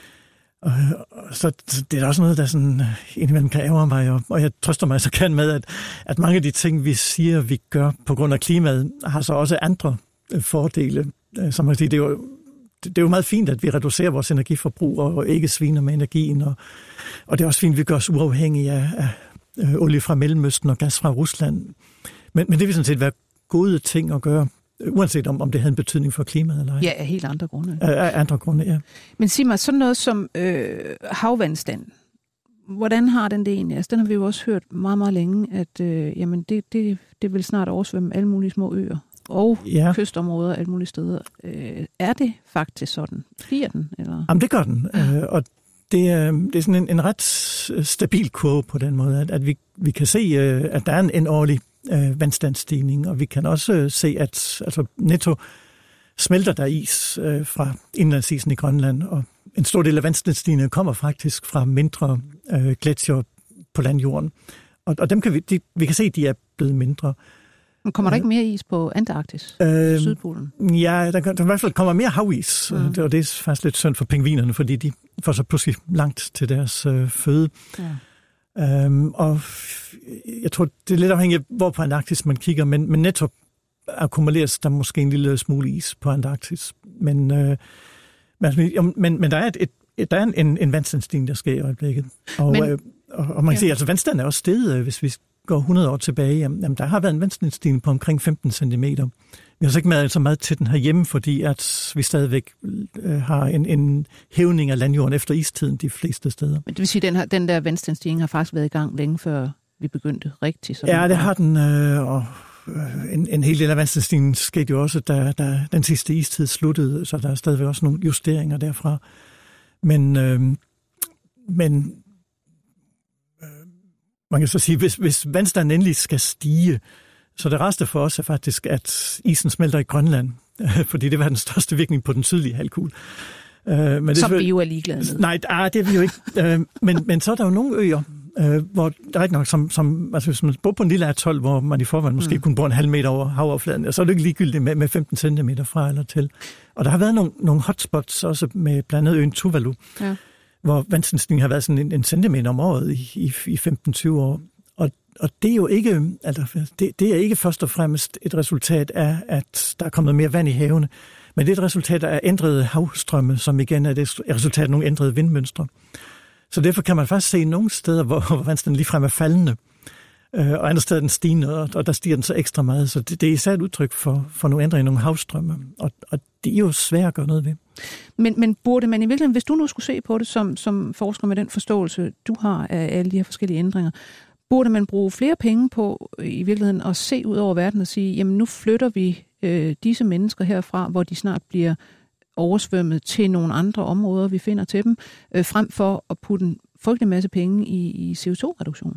S6: Og, så, så det er også noget, der sådan indimellem kan ærge mig, og, og jeg trøster mig så kan med, at, at mange af de ting, vi siger, vi gør på grund af klimaet, har så også andre fordele. Som man siger, det er jo Det er jo meget fint, at vi reducerer vores energiforbrug og ikke sviner med energien. Og, og det er også fint, at vi gør os uafhængige af, af, af olie fra Mellemøsten og gas fra Rusland. Men, men det vil sådan set være gode ting at gøre, uanset om, om det havde en betydning for klimaet eller ej.
S5: Ja, af helt andre grunde.
S6: Af andre grunde, ja.
S5: Men sig mig, sådan noget som øh, havvandstand, hvordan har den det egentlig? Altså, den har vi jo også hørt meget, meget længe, at øh, jamen, det, det, det vil snart oversvømme alle mulige små øer og ja. kystområder alle mulige steder. Øh, er det faktisk sådan? Bliver den? Eller?
S6: Jamen, det gør den. Ja. Øh, og det er, det er sådan en, en ret stabil kurve på den måde, at, at vi, vi kan se, øh, at der er en, en årlig øh, vandstandsstigning, og vi kan også øh, se, at altså, netto smelter der is øh, fra indlandsisen i Grønland, og en stor del af vandstandsstigningen kommer faktisk fra mindre øh, gletsjer på landjorden. Og, og dem kan vi, de, vi kan se, at de er blevet mindre.
S5: Men kommer der ikke mere is på Antarktis, øh, Sydpolen?
S6: Ja, der, der i hvert fald kommer mere havis, mm. og det er faktisk lidt synd for pingvinerne, fordi de får så pludselig langt til deres øh, føde. Ja. Øhm, og jeg tror, det er lidt afhængigt af, hvor på Antarktis man kigger, men, men netop akkumuleres der måske en lille smule is på Antarktis. Men, øh, men, men, men der er, et, et, der er en, en vandstandsstigning, der sker i øjeblikket. Og, men, øh, og, og man kan ja. sige, altså vandstanden er også steget, hvis vi går hundrede år tilbage, jamen, der har været en vandstandsstigning på omkring femten centimeter. Vi har så ikke været så meget til den her hjemme, fordi at vi stadigvæk øh, har en, en hævning af landjorden efter istiden de fleste steder.
S5: Men det vil sige, at den, her, den der vandstandsstigning har faktisk været i gang længe før vi begyndte rigtigt? Sådan
S6: ja, det har den, øh, og øh, en, en hel del af vandstandsstigningen skete jo også, da, da den sidste istid sluttede, så der er stadigvæk også nogle justeringer derfra. Men, øh, men man kan så sige, hvis, hvis vandstanden endelig skal stige, så det reste for os er faktisk, at isen smelter i Grønland, fordi det var den største virkning på den sydlige halvkugle.
S5: Men det, som vi jo er ligeglade med.
S6: Nej, det er vi jo ikke. men, men så er der jo nogle øer, hvor der er ikke nok, som, som altså hvis man bor på en lille atol, hvor man i forvejen måske mm. kun bor en halv meter over havoverfladen, så er det ikke ligegyldigt med, med femten centimeter fra eller til. Og der har været nogle, nogle hotspots også med blandt andet øen Tuvalu, ja. hvor vandstandsstigningen har været sådan en, en centimeter om året i, i, i femten til tyve år. Og, og det er jo ikke, altså, det, det er ikke først og fremmest et resultat af, at der er kommet mere vand i havene, men det er et resultat af ændrede havstrømme, som igen er et resultat af nogle ændrede vindmønstre. Så derfor kan man faktisk se nogle steder, hvor, hvor vandstanden ligefrem er faldende, øh, og andre steder den stigende, og, og der stiger den så ekstra meget. Så det, det er især et udtryk for, for nogle ændringer i nogle havstrømme, og, og det er jo svært at gøre noget ved.
S5: Men, men burde man i virkeligheden, hvis du nu skulle se på det som, som forsker med den forståelse, du har af alle de her forskellige ændringer, burde man bruge flere penge på i virkeligheden at se ud over verden og sige, jamen nu flytter vi øh, disse mennesker herfra, hvor de snart bliver oversvømmet til nogle andre områder, vi finder til dem, øh, frem for at putte en frygtelig masse penge i, i C O to reduktion?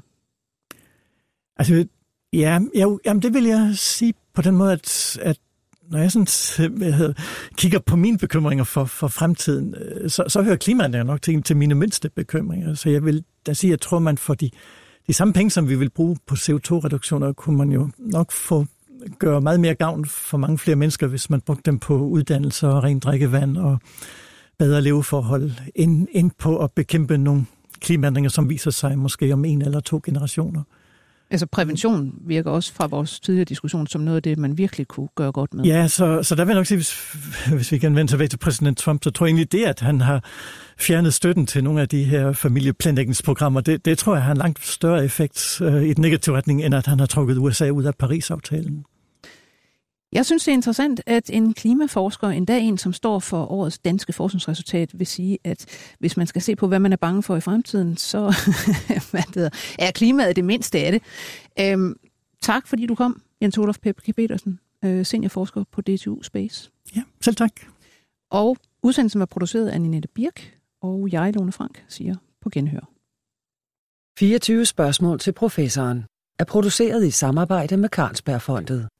S6: Altså, ja, jeg, jamen det vil jeg sige på den måde, at, at når jeg sådan, jeg hedder, kigger på mine bekymringer for, for fremtiden, så, så hører klimaændringer nok til, til mine mindste bekymringer. Så jeg vil da sige, at jeg tror, man for de, de samme penge, som vi vil bruge på C O to reduktioner, kunne man jo nok få gøre meget mere gavn for mange flere mennesker, hvis man brugte dem på uddannelse og rent drikkevand og bedre leveforhold, end, end på at bekæmpe nogle klimaændringer, som viser sig måske om en eller to generationer.
S5: Altså prævention virker også fra vores tidligere diskussion som noget af det, man virkelig kunne gøre godt med.
S6: Ja, så, så der vil jeg nok sige, hvis, hvis vi kan vende tilbage til præsident Trump, så tror jeg egentlig det, at han har fjernet støtten til nogle af de her familieplanlægningsprogrammer, det, det tror jeg har en langt større effekt øh, i den negative retning, end at han har trukket U S A ud af Paris-aftalen.
S5: Jeg synes, det er interessant, at en klimaforsker, endda en, som står for årets danske forskningsresultat, vil sige, at hvis man skal se på, hvad man er bange for i fremtiden, så hvad det hedder, er klimaet det mindste af det. Øhm, tak, fordi du kom, Jens Olaf Pepke-Petersen, øh, seniorforsker på D T U Space.
S6: Ja, selv tak.
S5: Og udsendelsen var produceret af Ninette Birk, og jeg, Lone Frank, siger på genhør.
S4: fireogtyve spørgsmål til professoren er produceret i samarbejde med Carlsbergfondet.